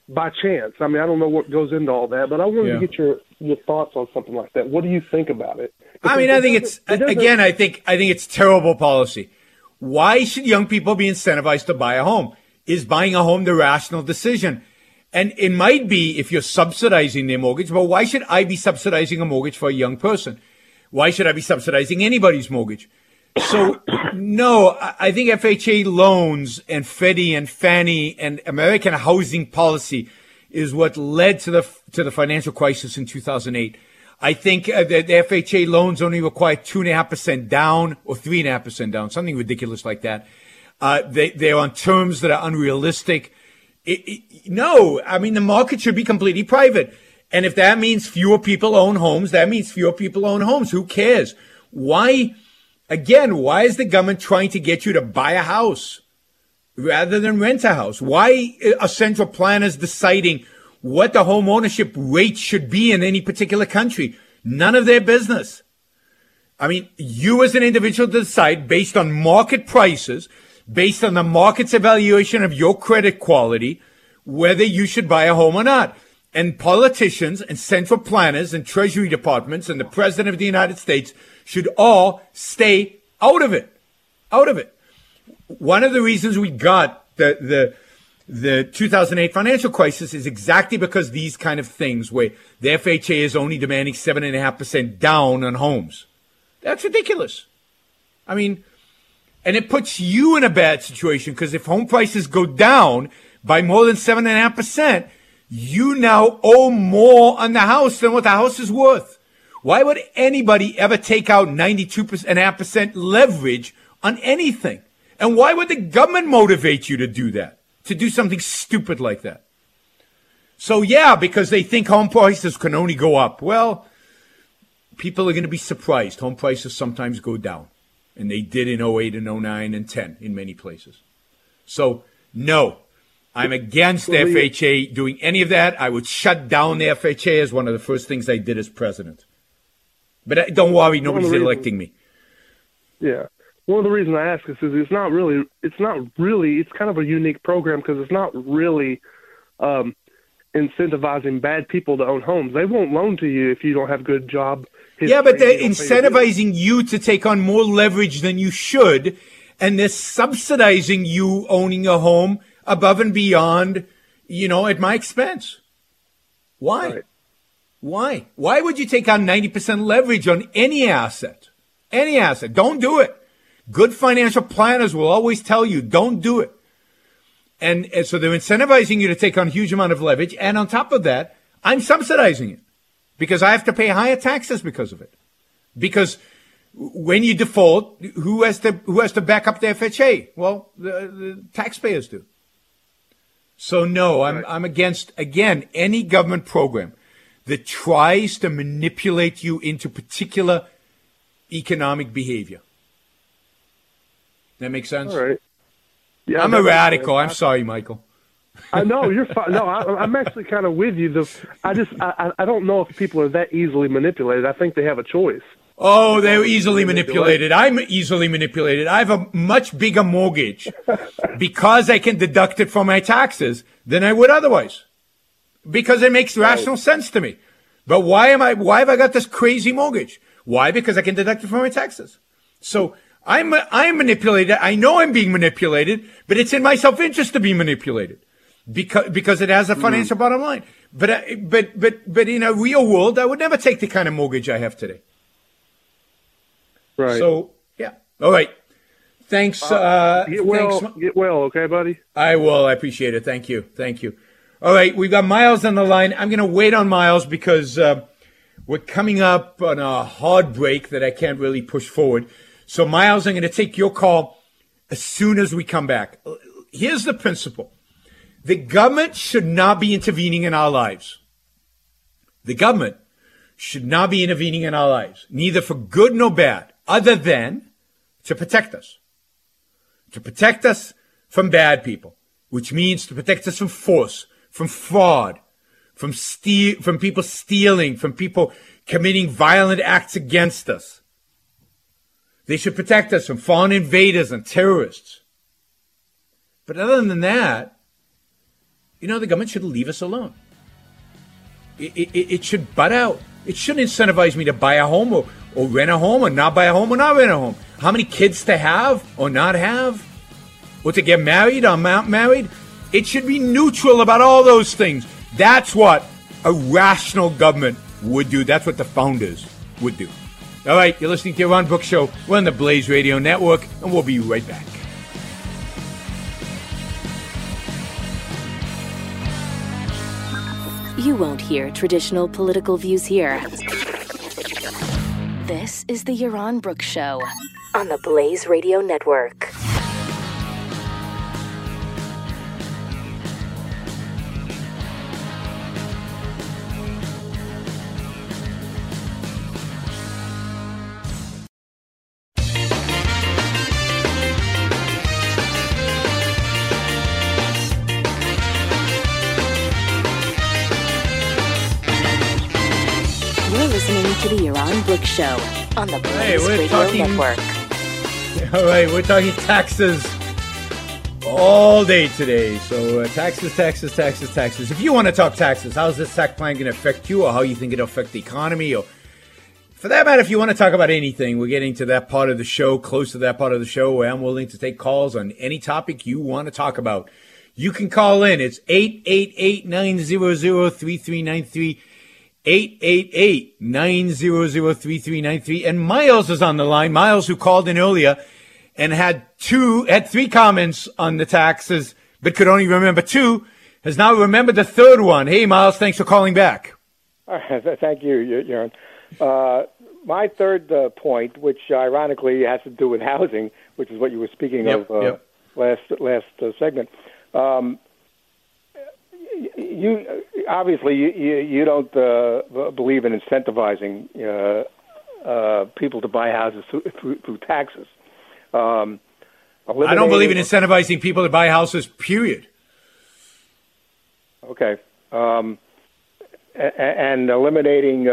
F: by chance. I mean, I don't know what goes into all that, but I wanted to get your thoughts on something like that. What do you think about it?
B: I mean, I think I think it's terrible policy. Why should young people be incentivized to buy a home? Is buying a home the rational decision? And it might be if you're subsidizing their mortgage, but why should I be subsidizing a mortgage for a young person? Why should I be subsidizing anybody's mortgage? So, no, I think FHA loans and Freddie and Fannie and American housing policy is what led to the financial crisis in 2008. I think that the FHA loans only require 2.5% down or 3.5% down, something ridiculous like that. They're on terms that are unrealistic. No, I mean, the market should be completely private. And if that means fewer people own homes, that means fewer people own homes. Who cares? Why is the government trying to get you to buy a house rather than rent a house? Why are central planners deciding what the home ownership rate should be in any particular country? None of their business. I mean, you as an individual decide based on market prices, based on the market's evaluation of your credit quality, whether you should buy a home or not. And politicians and central planners and treasury departments and the president of the United States should all stay out of it. Out of it. One of the reasons we got the 2008 financial crisis is exactly because these kind of things where the FHA is only demanding 7.5% down on homes. That's ridiculous. I mean, and it puts you in a bad situation because if home prices go down by more than 7.5%, you now owe more on the house than what the house is worth. Why would anybody ever take out 92.5% leverage on anything? And why would the government motivate you to do that? To do something stupid like that? So yeah, because they think home prices can only go up. Well, people are going to be surprised. Home prices sometimes go down. And they did in 08 and 09 and 10 in many places. So, no, I'm against the FHA doing any of that. I would shut down the FHA as one of the first things I did as president. But don't worry, nobody's electing me.
F: Yeah. One of the reasons I ask this is it's kind of a unique program because it's not really incentivizing bad people to own homes. They won't loan to you if you don't have good job.
B: Yeah, but they're incentivizing you to take on more leverage than you should, and they're subsidizing you owning a home above and beyond, at my expense. Why?
F: Right.
B: Why? Why would you take on 90% leverage on any asset? Any asset. Don't do it. Good financial planners will always tell you, don't do it. And so they're incentivizing you to take on a huge amount of leverage. And on top of that, I'm subsidizing it because I have to pay higher taxes because of it. Because when you default, who has to back up the FHA? Well, the taxpayers do. So no, I'm against, again, any government program that tries to manipulate you into particular economic behavior. That makes sense?
F: All right. Yeah,
B: I'm a radical. I'm sorry, Michael.
F: I know you're fine. No, I'm actually kind of with you. I don't know if people are that easily manipulated. I think they have a choice.
B: Oh, they're easily manipulated. I'm easily manipulated. I have a much bigger mortgage because I can deduct it from my taxes than I would otherwise. Because it makes rational sense to me. But why have I got this crazy mortgage? Why? Because I can deduct it from my taxes. So I'm manipulated. I know I'm being manipulated, but it's in my self-interest to be manipulated because it has a financial bottom line. But in a real world, I would never take the kind of mortgage I have today.
F: Right.
B: So, yeah. All right. Thanks.
F: Get well, okay, buddy?
B: I will. I appreciate it. Thank you. All right. We've got Miles on the line. I'm going to wait on Miles because we're coming up on a hard break that I can't really push forward. So, Miles, I'm going to take your call as soon as we come back. Here's the principle. The government should not be intervening in our lives. The government should not be intervening in our lives, neither for good nor bad, other than to protect us. To protect us from bad people, which means to protect us from force, from fraud, from people stealing, from people committing violent acts against us. They should protect us from foreign invaders and terrorists. But other than that, the government should leave us alone. It should butt out. It shouldn't incentivize me to buy a home or rent a home or not buy a home or not rent a home. How many kids to have or not have, or to get married or not married. It should be neutral about all those things. That's what a rational government would do. That's what the founders would do. All right, you're listening to the Yaron Brook Show. We're on the Blaze Radio Network, and we'll be right back.
A: You won't hear traditional political views here. This is the Yaron Brook Show on the Blaze Radio Network. To the Yaron Brook Show on the Blaze Radio Network.
B: All right, we're talking taxes all day today. So taxes. If you want to talk taxes, how's this tax plan going to affect you, or how you think it'll affect the economy, or for that matter, if you want to talk about anything, we're getting to that part of the show, close to that part of the show, where I'm willing to take calls on any topic you want to talk about. You can call in. It's 888-900-3393. 888-900-3393. And Miles is on the line. Miles, who called in earlier and had three comments on the taxes, but could only remember two, has now remembered the third one. Hey, Miles, thanks for calling back.
C: Thank you, Yaron. My third point, which ironically has to do with housing, which is what you were speaking of last segment. You obviously you don't believe in incentivizing people to buy houses through taxes. I
B: don't believe in incentivizing people to buy houses. Period.
C: Okay, and eliminating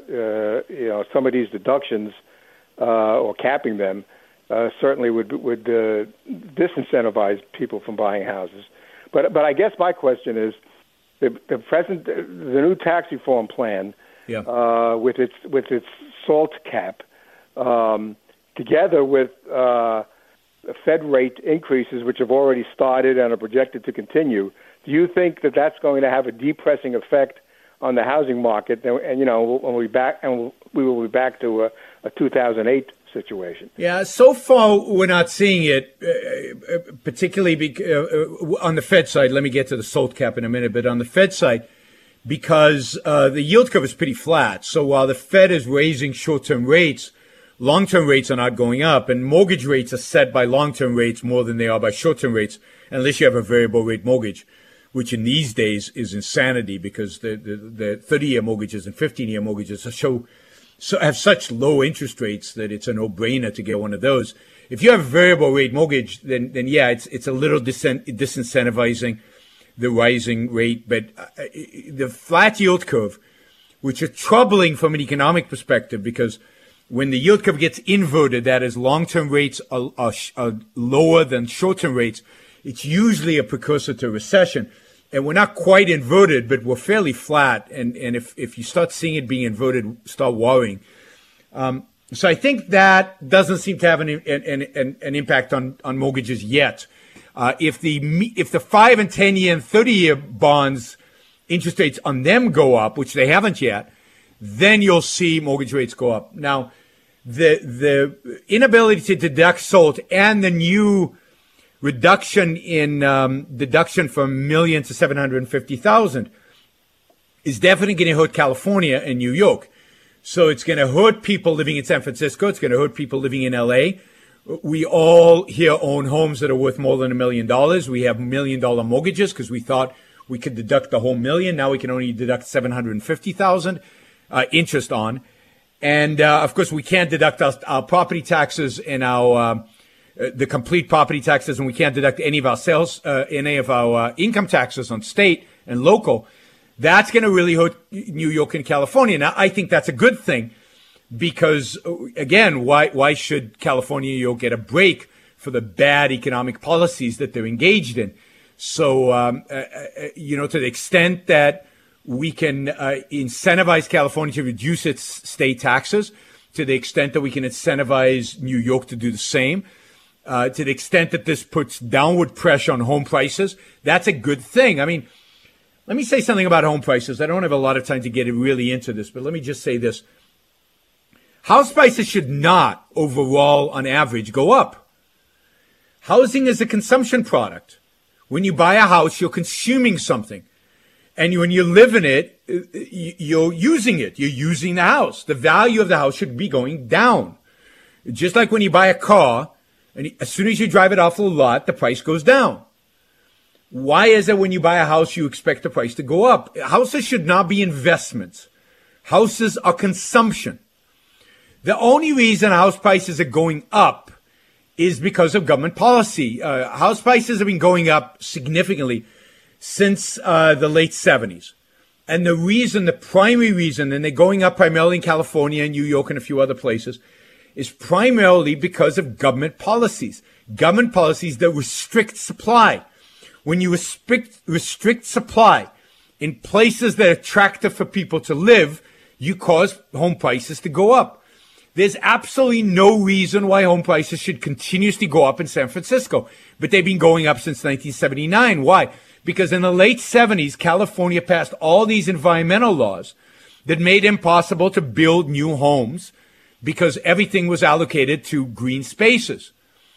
C: some of these deductions or capping them certainly would disincentivize people from buying houses. But I guess my question is, the new tax reform plan, with its SALT cap, together with Fed rate increases, which have already started and are projected to continue, do you think that that's going to have a depressing effect on the housing market? And we will be back to a 2008 situation.
B: Yeah, so far we're not seeing it, particularly on the Fed side. Let me get to the SALT cap in a minute, but on the Fed side, because the yield curve is pretty flat. So while the Fed is raising short-term rates, long-term rates are not going up, and mortgage rates are set by long-term rates more than they are by short-term rates, unless you have a variable rate mortgage, which in these days is insanity because the 30-year mortgages and 15-year mortgages have such low interest rates that it's a no-brainer to get one of those. If you have a variable rate mortgage, then yeah, it's a little disincentivizing the rising rate. But the flat yield curve, which is troubling from an economic perspective, because when the yield curve gets inverted, that is, long-term rates are lower than short-term rates, it's usually a precursor to recession. And we're not quite inverted, but we're fairly flat. And if you start seeing it being inverted, start worrying. So I think that doesn't seem to have an impact on mortgages yet. If the 5 and 10 year and 30-year bonds interest rates on them go up, which they haven't yet, then you'll see mortgage rates go up. Now, the inability to deduct SALT and the new reduction in deduction from $1 million to $750,000 is definitely going to hurt California and New York. So it's going to hurt people living in San Francisco. It's going to hurt people living in LA. We all here own homes that are worth more than $1 million. We have $1 million mortgages because we thought we could deduct the whole million. Now we can only deduct $750,000 interest on. And, of course, we can't deduct our property taxes and our the complete property taxes, and we can't deduct any of our sales, any of our income taxes on state and local. That's going to really hurt New York and California. Now, I think that's a good thing because, again, why should California and New York get a break for the bad economic policies that they're engaged in? So, to the extent that we can incentivize California to reduce its state taxes, to the extent that we can incentivize New York to do the same, to the extent that this puts downward pressure on home prices, that's a good thing. I mean, let me say something about home prices. I don't have a lot of time to get really into this, but let me just say this. House prices should not, overall, on average, go up. Housing is a consumption product. When you buy a house, you're consuming something. And when you live in it, you're using it. You're using the house. The value of the house should be going down. Just like when you buy a car, and as soon as you drive it off the lot, the price goes down. Why is it when you buy a house, you expect the price to go up? Houses should not be investments. Houses are consumption. The only reason house prices are going up is because of government policy. House prices have been going up significantly since the late 70s. And the primary reason, and they're going up primarily in California and New York and a few other places, is primarily because of government policies. Government policies that restrict supply. When you restrict supply in places that are attractive for people to live, you cause home prices to go up. There's absolutely no reason why home prices should continuously go up in San Francisco, but they've been going up since 1979. Why? Because in the late 70s, California passed all these environmental laws that made it impossible to build new homes because everything was allocated to green spaces.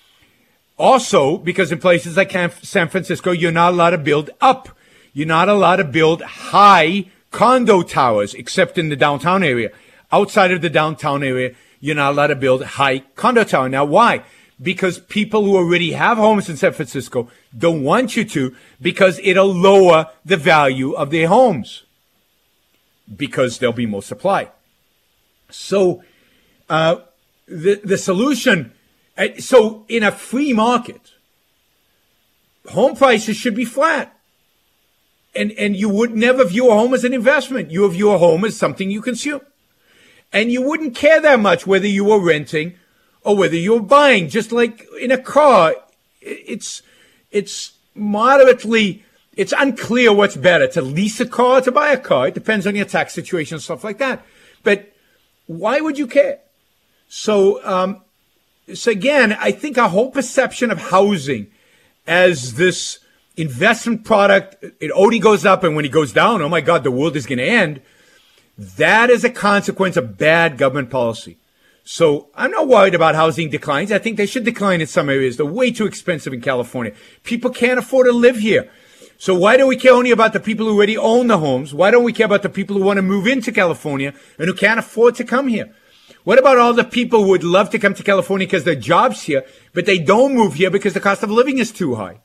B: Also, because in places like San Francisco, you're not allowed to build up. You're not allowed to build high condo towers, except in the downtown area. Outside of the downtown area, you're not allowed to build high condo tower. Now, why? Because people who already have homes in San Francisco don't want you to, because it'll lower the value of their homes because there'll be more supply. So the solution, so in a free market, home prices should be flat. And you would never view a home as an investment. You view a home as something you consume. And you wouldn't care that much whether you were renting or whether you were buying. Just like in a car, it's unclear what's better, to lease a car or to buy a car. It depends on your tax situation and stuff like that. But why would you care? So again, I think our whole perception of housing as this investment product, it only goes up, and when it goes down, oh my God, the world is going to end. That is a consequence of bad government policy. So I'm not worried about housing declines. I think they should decline in some areas. They're way too expensive in California. People can't afford to live here. So why do we care only about the people who already own the homes? Why don't we care about the people who want to move into California and who can't afford to come here? What about all the people who would love to come to California because their job's here, but they don't move here because the cost of living is too high?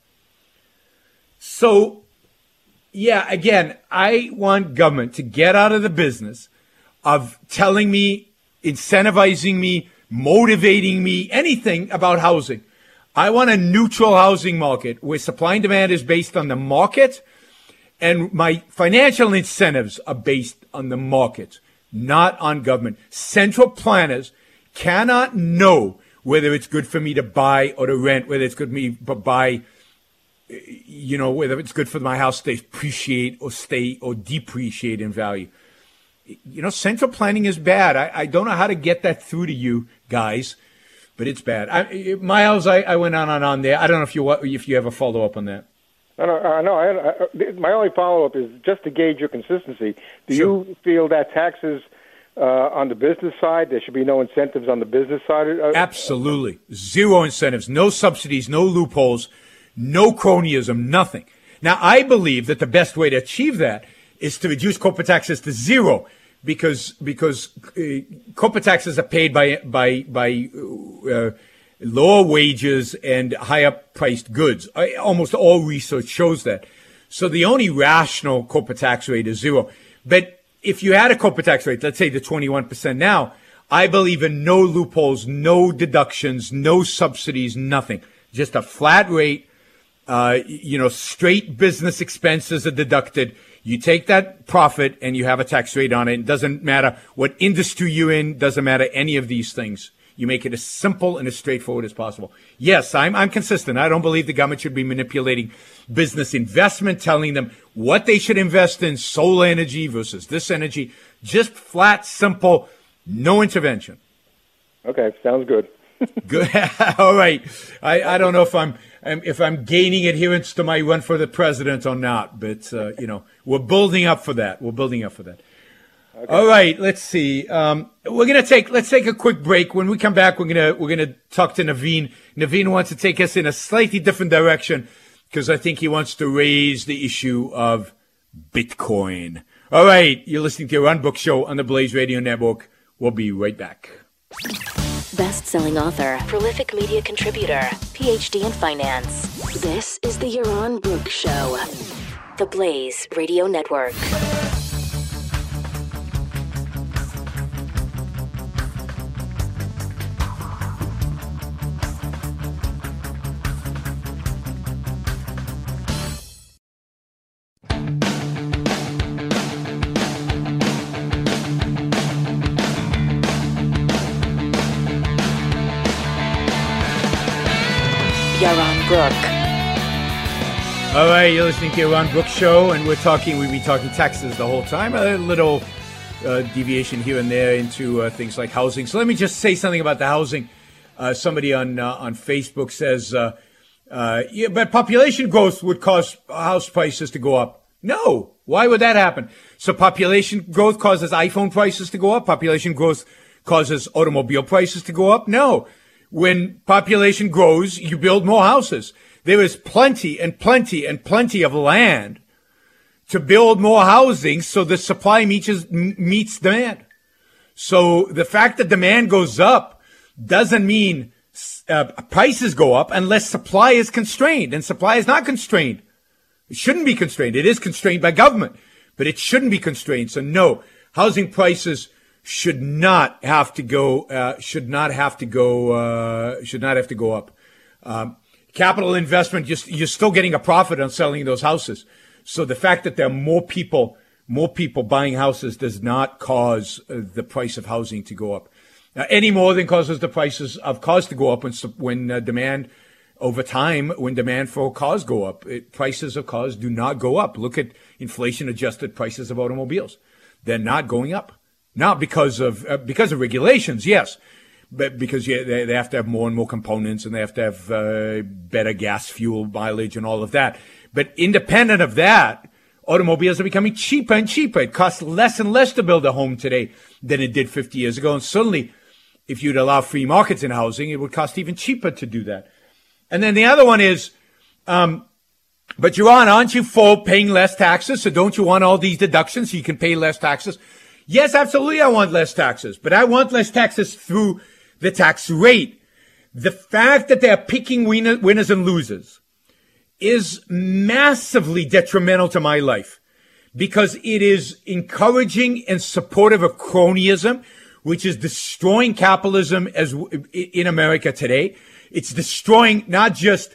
B: So, yeah, again, I want government to get out of the business of telling me, incentivizing me, motivating me, anything about housing. I want a neutral housing market where supply and demand is based on the market and my financial incentives are based on the market, not on government. Central planners cannot know whether it's good for me to buy or to rent, whether it's good for me to buy, whether it's good for my house to appreciate or stay or depreciate in value. Central planning is bad. I don't know how to get that through to you guys, but it's bad. Miles, I went on there. I don't know if you have a follow up on that.
G: No. My only follow up is just to gauge your consistency. Do you feel that taxes on the business side, there should be no incentives on the business side?
B: Absolutely, zero incentives, no subsidies, no loopholes. No cronyism, nothing. Now, I believe that the best way to achieve that is to reduce corporate taxes to zero, because corporate taxes are paid by lower wages and higher priced goods. Almost all research shows that. So the only rational corporate tax rate is zero. But if you had a corporate tax rate, let's say the 21% now, I believe in no loopholes, no deductions, no subsidies, nothing. Just a flat rate. Straight business expenses are deducted. You take that profit and you have a tax rate on it. It doesn't matter what industry you're in, doesn't matter any of these things. You make it as simple and as straightforward as possible. Yes, I'm consistent. I don't believe the government should be manipulating business investment, telling them what they should invest in, solar energy versus this energy. Just flat, simple, no intervention.
G: Okay, sounds good.
B: Good. All right. I don't know if I'm gaining adherence to my run for the president or not, but we're building up for that. Okay. All right. Let's see. Let's take a quick break. When we come back, we're gonna talk to Naveen. Naveen wants to take us in a slightly different direction because I think he wants to raise the issue of Bitcoin. All right. You're listening to Yaron Brook Show on the Blaze Radio Network. We'll be right back.
A: Best-selling author, prolific media contributor, PhD in finance. This is the Yaron Brook Show. The Blaze Radio Network. Yaron Brook.
B: All right, you're listening to Yaron Brook Show, and we've been talking taxes the whole time. A little deviation here and there into things like housing. So let me just say something about the housing. Somebody on Facebook says, yeah, but population growth would cause house prices to go up. No, why would that happen? So population growth causes iPhone prices to go up. Population growth causes automobile prices to go up. No. When population grows, you build more houses. There is plenty and plenty and plenty of land to build more housing so the supply meets demand. So the fact that demand goes up doesn't mean prices go up unless supply is constrained. And supply is not constrained. It shouldn't be constrained. It is constrained by government, but it shouldn't be constrained. So no, housing prices should not have to go up. Capital investment, you're still getting a profit on selling those houses. So the fact that there are more people buying houses does not cause the price of housing to go up any more than causes the prices of cars to go up when demand over time, when demand for cars go up. Prices of cars do not go up. Look at inflation-adjusted prices of automobiles. They're not going up. Not because of regulations, yes, but because they have to have more and more components, and they have to have better gas fuel mileage and all of that. But independent of that, automobiles are becoming cheaper and cheaper. It costs less and less to build a home today than it did 50 years ago. And certainly, if you'd allow free markets in housing, it would cost even cheaper to do that. And then the other one is, but Yaron, aren't you for paying less taxes? So don't you want all these deductions so you can pay less taxes? Yes, absolutely, I want less taxes, but I want less taxes through the tax rate. The fact that they're picking winners and losers is massively detrimental to my life because it is encouraging and supportive of cronyism, which is destroying capitalism in America today. It's destroying not just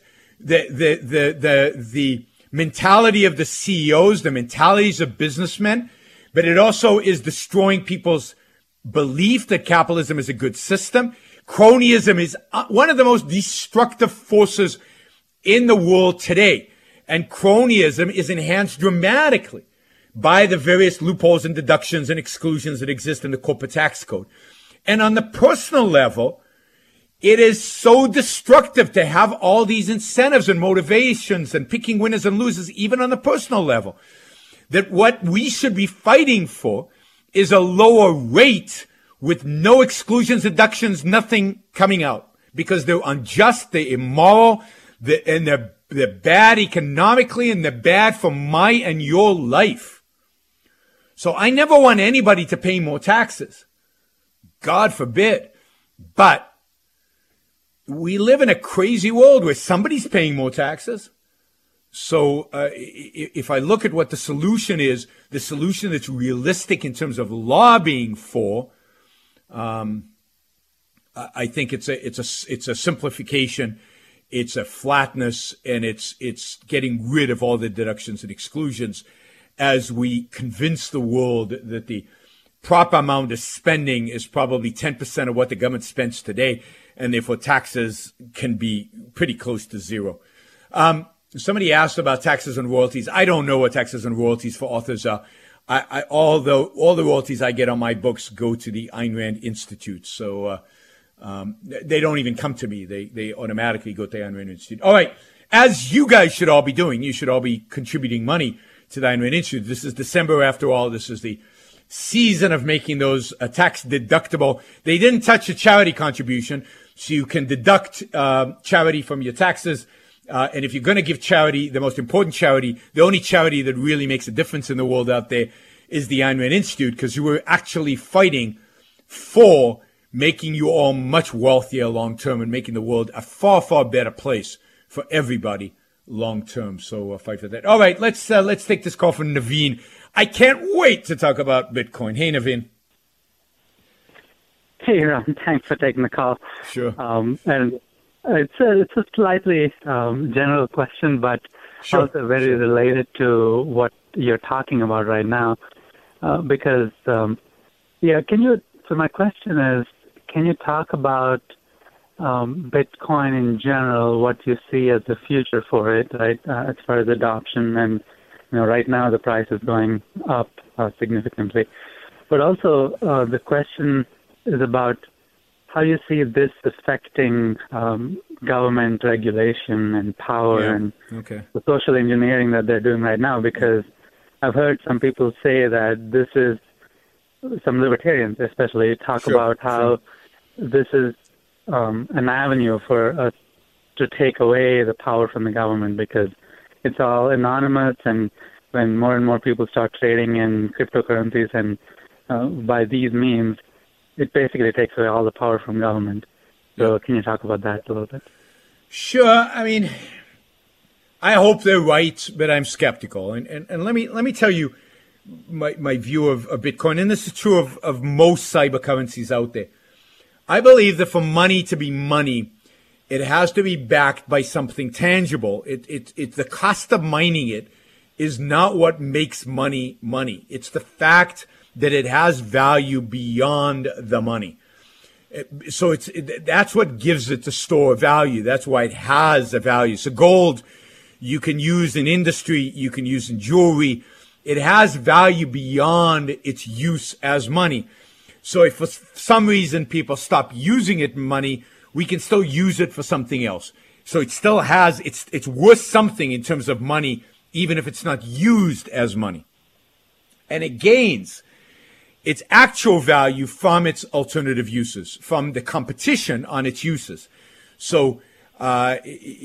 B: the mentality of the CEOs, the mentalities of businessmen, but it also is destroying people's belief that capitalism is a good system. Cronyism is one of the most destructive forces in the world today. And cronyism is enhanced dramatically by the various loopholes and deductions and exclusions that exist in the corporate tax code. And on the personal level, it is so destructive to have all these incentives and motivations and picking winners and losers, even on the personal level, that what we should be fighting for is a lower rate with no exclusions, deductions, nothing coming out, because they're unjust, they're immoral, and they're bad economically, and they're bad for my and your life. So I never want anybody to pay more taxes. God forbid. But we live in a crazy world where somebody's paying more taxes. So if I look at what the solution is, the solution that's realistic in terms of lobbying for, I think it's a simplification, it's a flatness, and it's getting rid of all the deductions and exclusions as we convince the world that the proper amount of spending is probably 10% of what the government spends today, and therefore taxes can be pretty close to zero. Somebody asked about taxes and royalties. I don't know what taxes and royalties for authors are. All the royalties I get on my books go to the Ayn Rand Institute, so they don't even come to me. They automatically go to the Ayn Rand Institute. All right, as you guys should all be doing, you should all be contributing money to the Ayn Rand Institute. This is December, after all. This is the season of making those tax deductible. They didn't touch a charity contribution, so you can deduct charity from your taxes. And if you're going to give charity, the most important charity, the only charity that really makes a difference in the world out there is the Ayn Rand Institute, because you were actually fighting for making you all much wealthier long term and making the world a far, far better place for everybody long term. So fight for that. All right, let's take this call from Naveen. I can't wait to talk about Bitcoin. Hey, Naveen.
H: Hey, Ron. Thanks for taking the call.
B: Sure.
H: And it's a slightly general question, but also very related to what you're talking about right now. Because, so my question is, can you talk about Bitcoin in general, what you see as the future for it, right, as far as adoption? And, right now the price is going up significantly. But also the question is about how you see this affecting government regulation and power and the social engineering that they're doing right now, because I've heard some people say that this is, some libertarians especially, talk about how this is an avenue for us to take away the power from the government, because it's all anonymous, and when more and more people start trading in cryptocurrencies and by these means, it basically takes away all the power from government. So can you talk about that a little bit?
B: Sure. I mean, I hope they're right, but I'm skeptical. And let me tell you my view of Bitcoin, and this is true of most cyber currencies out there. I believe that for money to be money, it has to be backed by something tangible. It's the cost of mining it is not what makes money money. It's the fact that it has value beyond the money. So that's what gives it the store value. That's why it has a value. So gold, you can use in industry, you can use in jewelry. It has value beyond its use as money. So if for some reason people stop using it in money, we can still use it for something else. So it still has, it's worth something in terms of money, even if it's not used as money. And it gains its actual value from its alternative uses, from the competition on its uses. So, and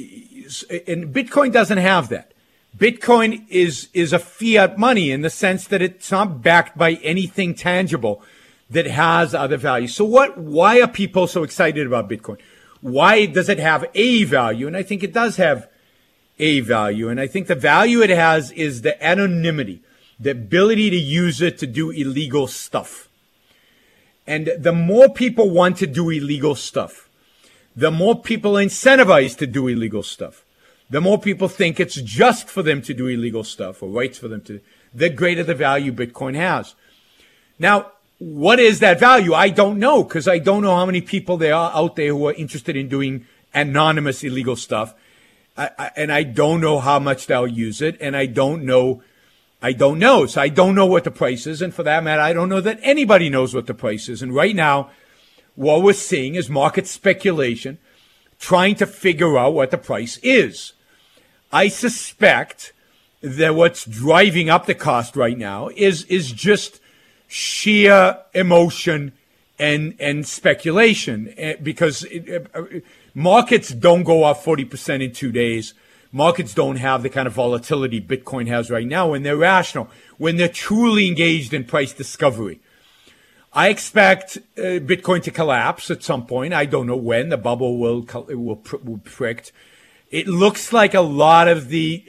B: Bitcoin doesn't have that. Bitcoin is a fiat money in the sense that it's not backed by anything tangible that has other value. So why are people so excited about Bitcoin? Why does it have a value? And I think it does have a value. And I think the value it has is the anonymity, the ability to use it to do illegal stuff. And the more people want to do illegal stuff, the more people are incentivized to do illegal stuff. The more people think it's just for them to do illegal stuff, or rights for them to, the greater the value Bitcoin has. Now, what is that value? I don't know, because I don't know how many people there are out there who are interested in doing anonymous illegal stuff. And I don't know how much they'll use it, and I don't know. So I don't know what the price is, and for that matter, I don't know that anybody knows what the price is. And right now, what we're seeing is market speculation trying to figure out what the price is. I suspect that what's driving up the cost right now is just sheer emotion and speculation, because markets don't go up 40% in 2 days. Markets don't have the kind of volatility Bitcoin has right now when they're rational, when they're truly engaged in price discovery. I expect Bitcoin to collapse at some point. I don't know when. The bubble will prick. It looks like a lot of the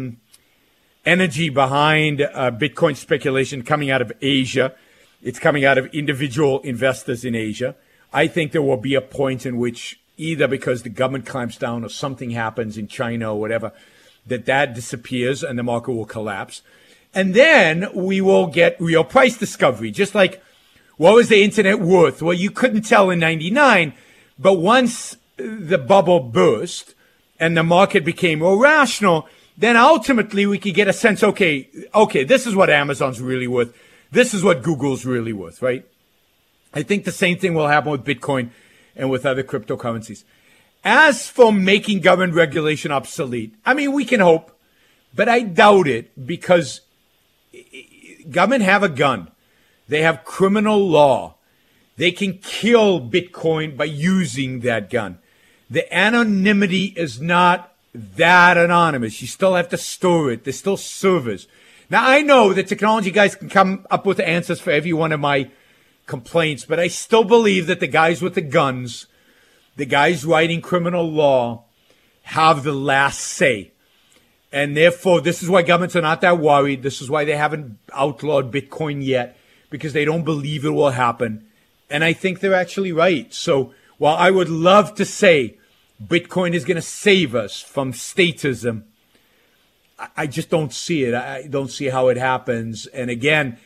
B: energy behind Bitcoin speculation coming out of Asia. It's coming out of individual investors in Asia. I think there will be a point in which, either because the government clamps down or something happens in China or whatever, that disappears and the market will collapse. And then we will get real price discovery, just like What was the internet worth? Well, you couldn't tell in 99, but once the bubble burst and the market became more rational, then ultimately we could get a sense, okay, this is what Amazon's really worth. This is what Google's really worth, right? I think the same thing will happen with Bitcoin and with other cryptocurrencies. As for making government regulation obsolete, I mean, we can hope, but I doubt it, because government have a gun. They have criminal law. They can kill Bitcoin by using that gun. The anonymity is not that anonymous. You still have to store it. There's still servers. Now, I know the technology guys can come up with answers for every one of my complaints, but I still believe that the guys with the guns, the guys writing criminal law, have the last say. And therefore, this is why governments are not that worried. This is why they haven't outlawed Bitcoin yet, because they don't believe it will happen. And I think they're actually right. So while I would love to say Bitcoin is going to save us from statism, I just don't see it. I don't see how it happens. And again,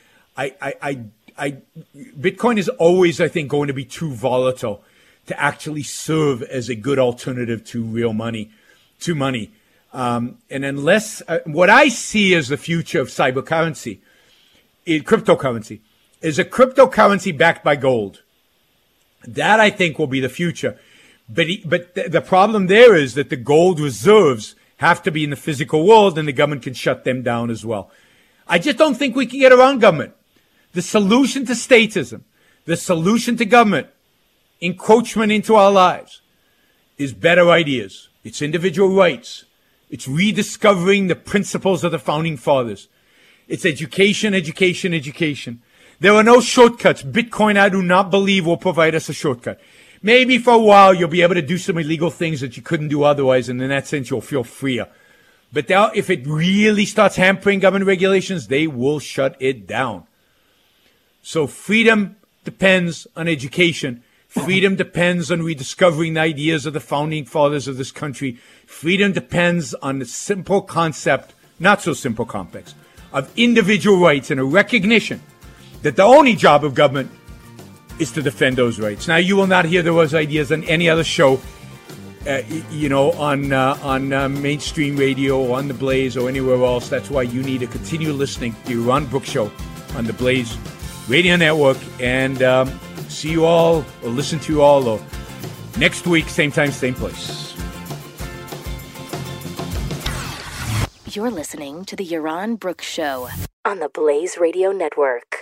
B: Bitcoin is always, I think, going to be too volatile to actually serve as a good alternative to real money, to money. And unless what I see as the future of cryptocurrency, is a cryptocurrency backed by gold. That, I think, will be the future. But the problem there is that the gold reserves have to be in the physical world, and the government can shut them down as well. I just don't think we can get around government. The solution to statism, the solution to government encroachment into our lives is better ideas. It's individual rights. It's rediscovering the principles of the founding fathers. It's education, education, education. There are no shortcuts. Bitcoin, I do not believe, will provide us a shortcut. Maybe for a while you'll be able to do some illegal things that you couldn't do otherwise, and in that sense you'll feel freer. But if it really starts hampering government regulations, they will shut it down. So freedom depends on education. Freedom depends on rediscovering the ideas of the founding fathers of this country. Freedom depends on the simple concept, not so simple complex, of individual rights and a recognition that the only job of government is to defend those rights. Now, you will not hear those ideas on any other show, on mainstream radio or on The Blaze or anywhere else. That's why you need to continue listening to the Yaron Brook Show on The Blaze Radio Network. And see you all, or listen to you all, next week, same time, same place.
A: You're listening to the Yaron Brook Show on the Blaze Radio Network.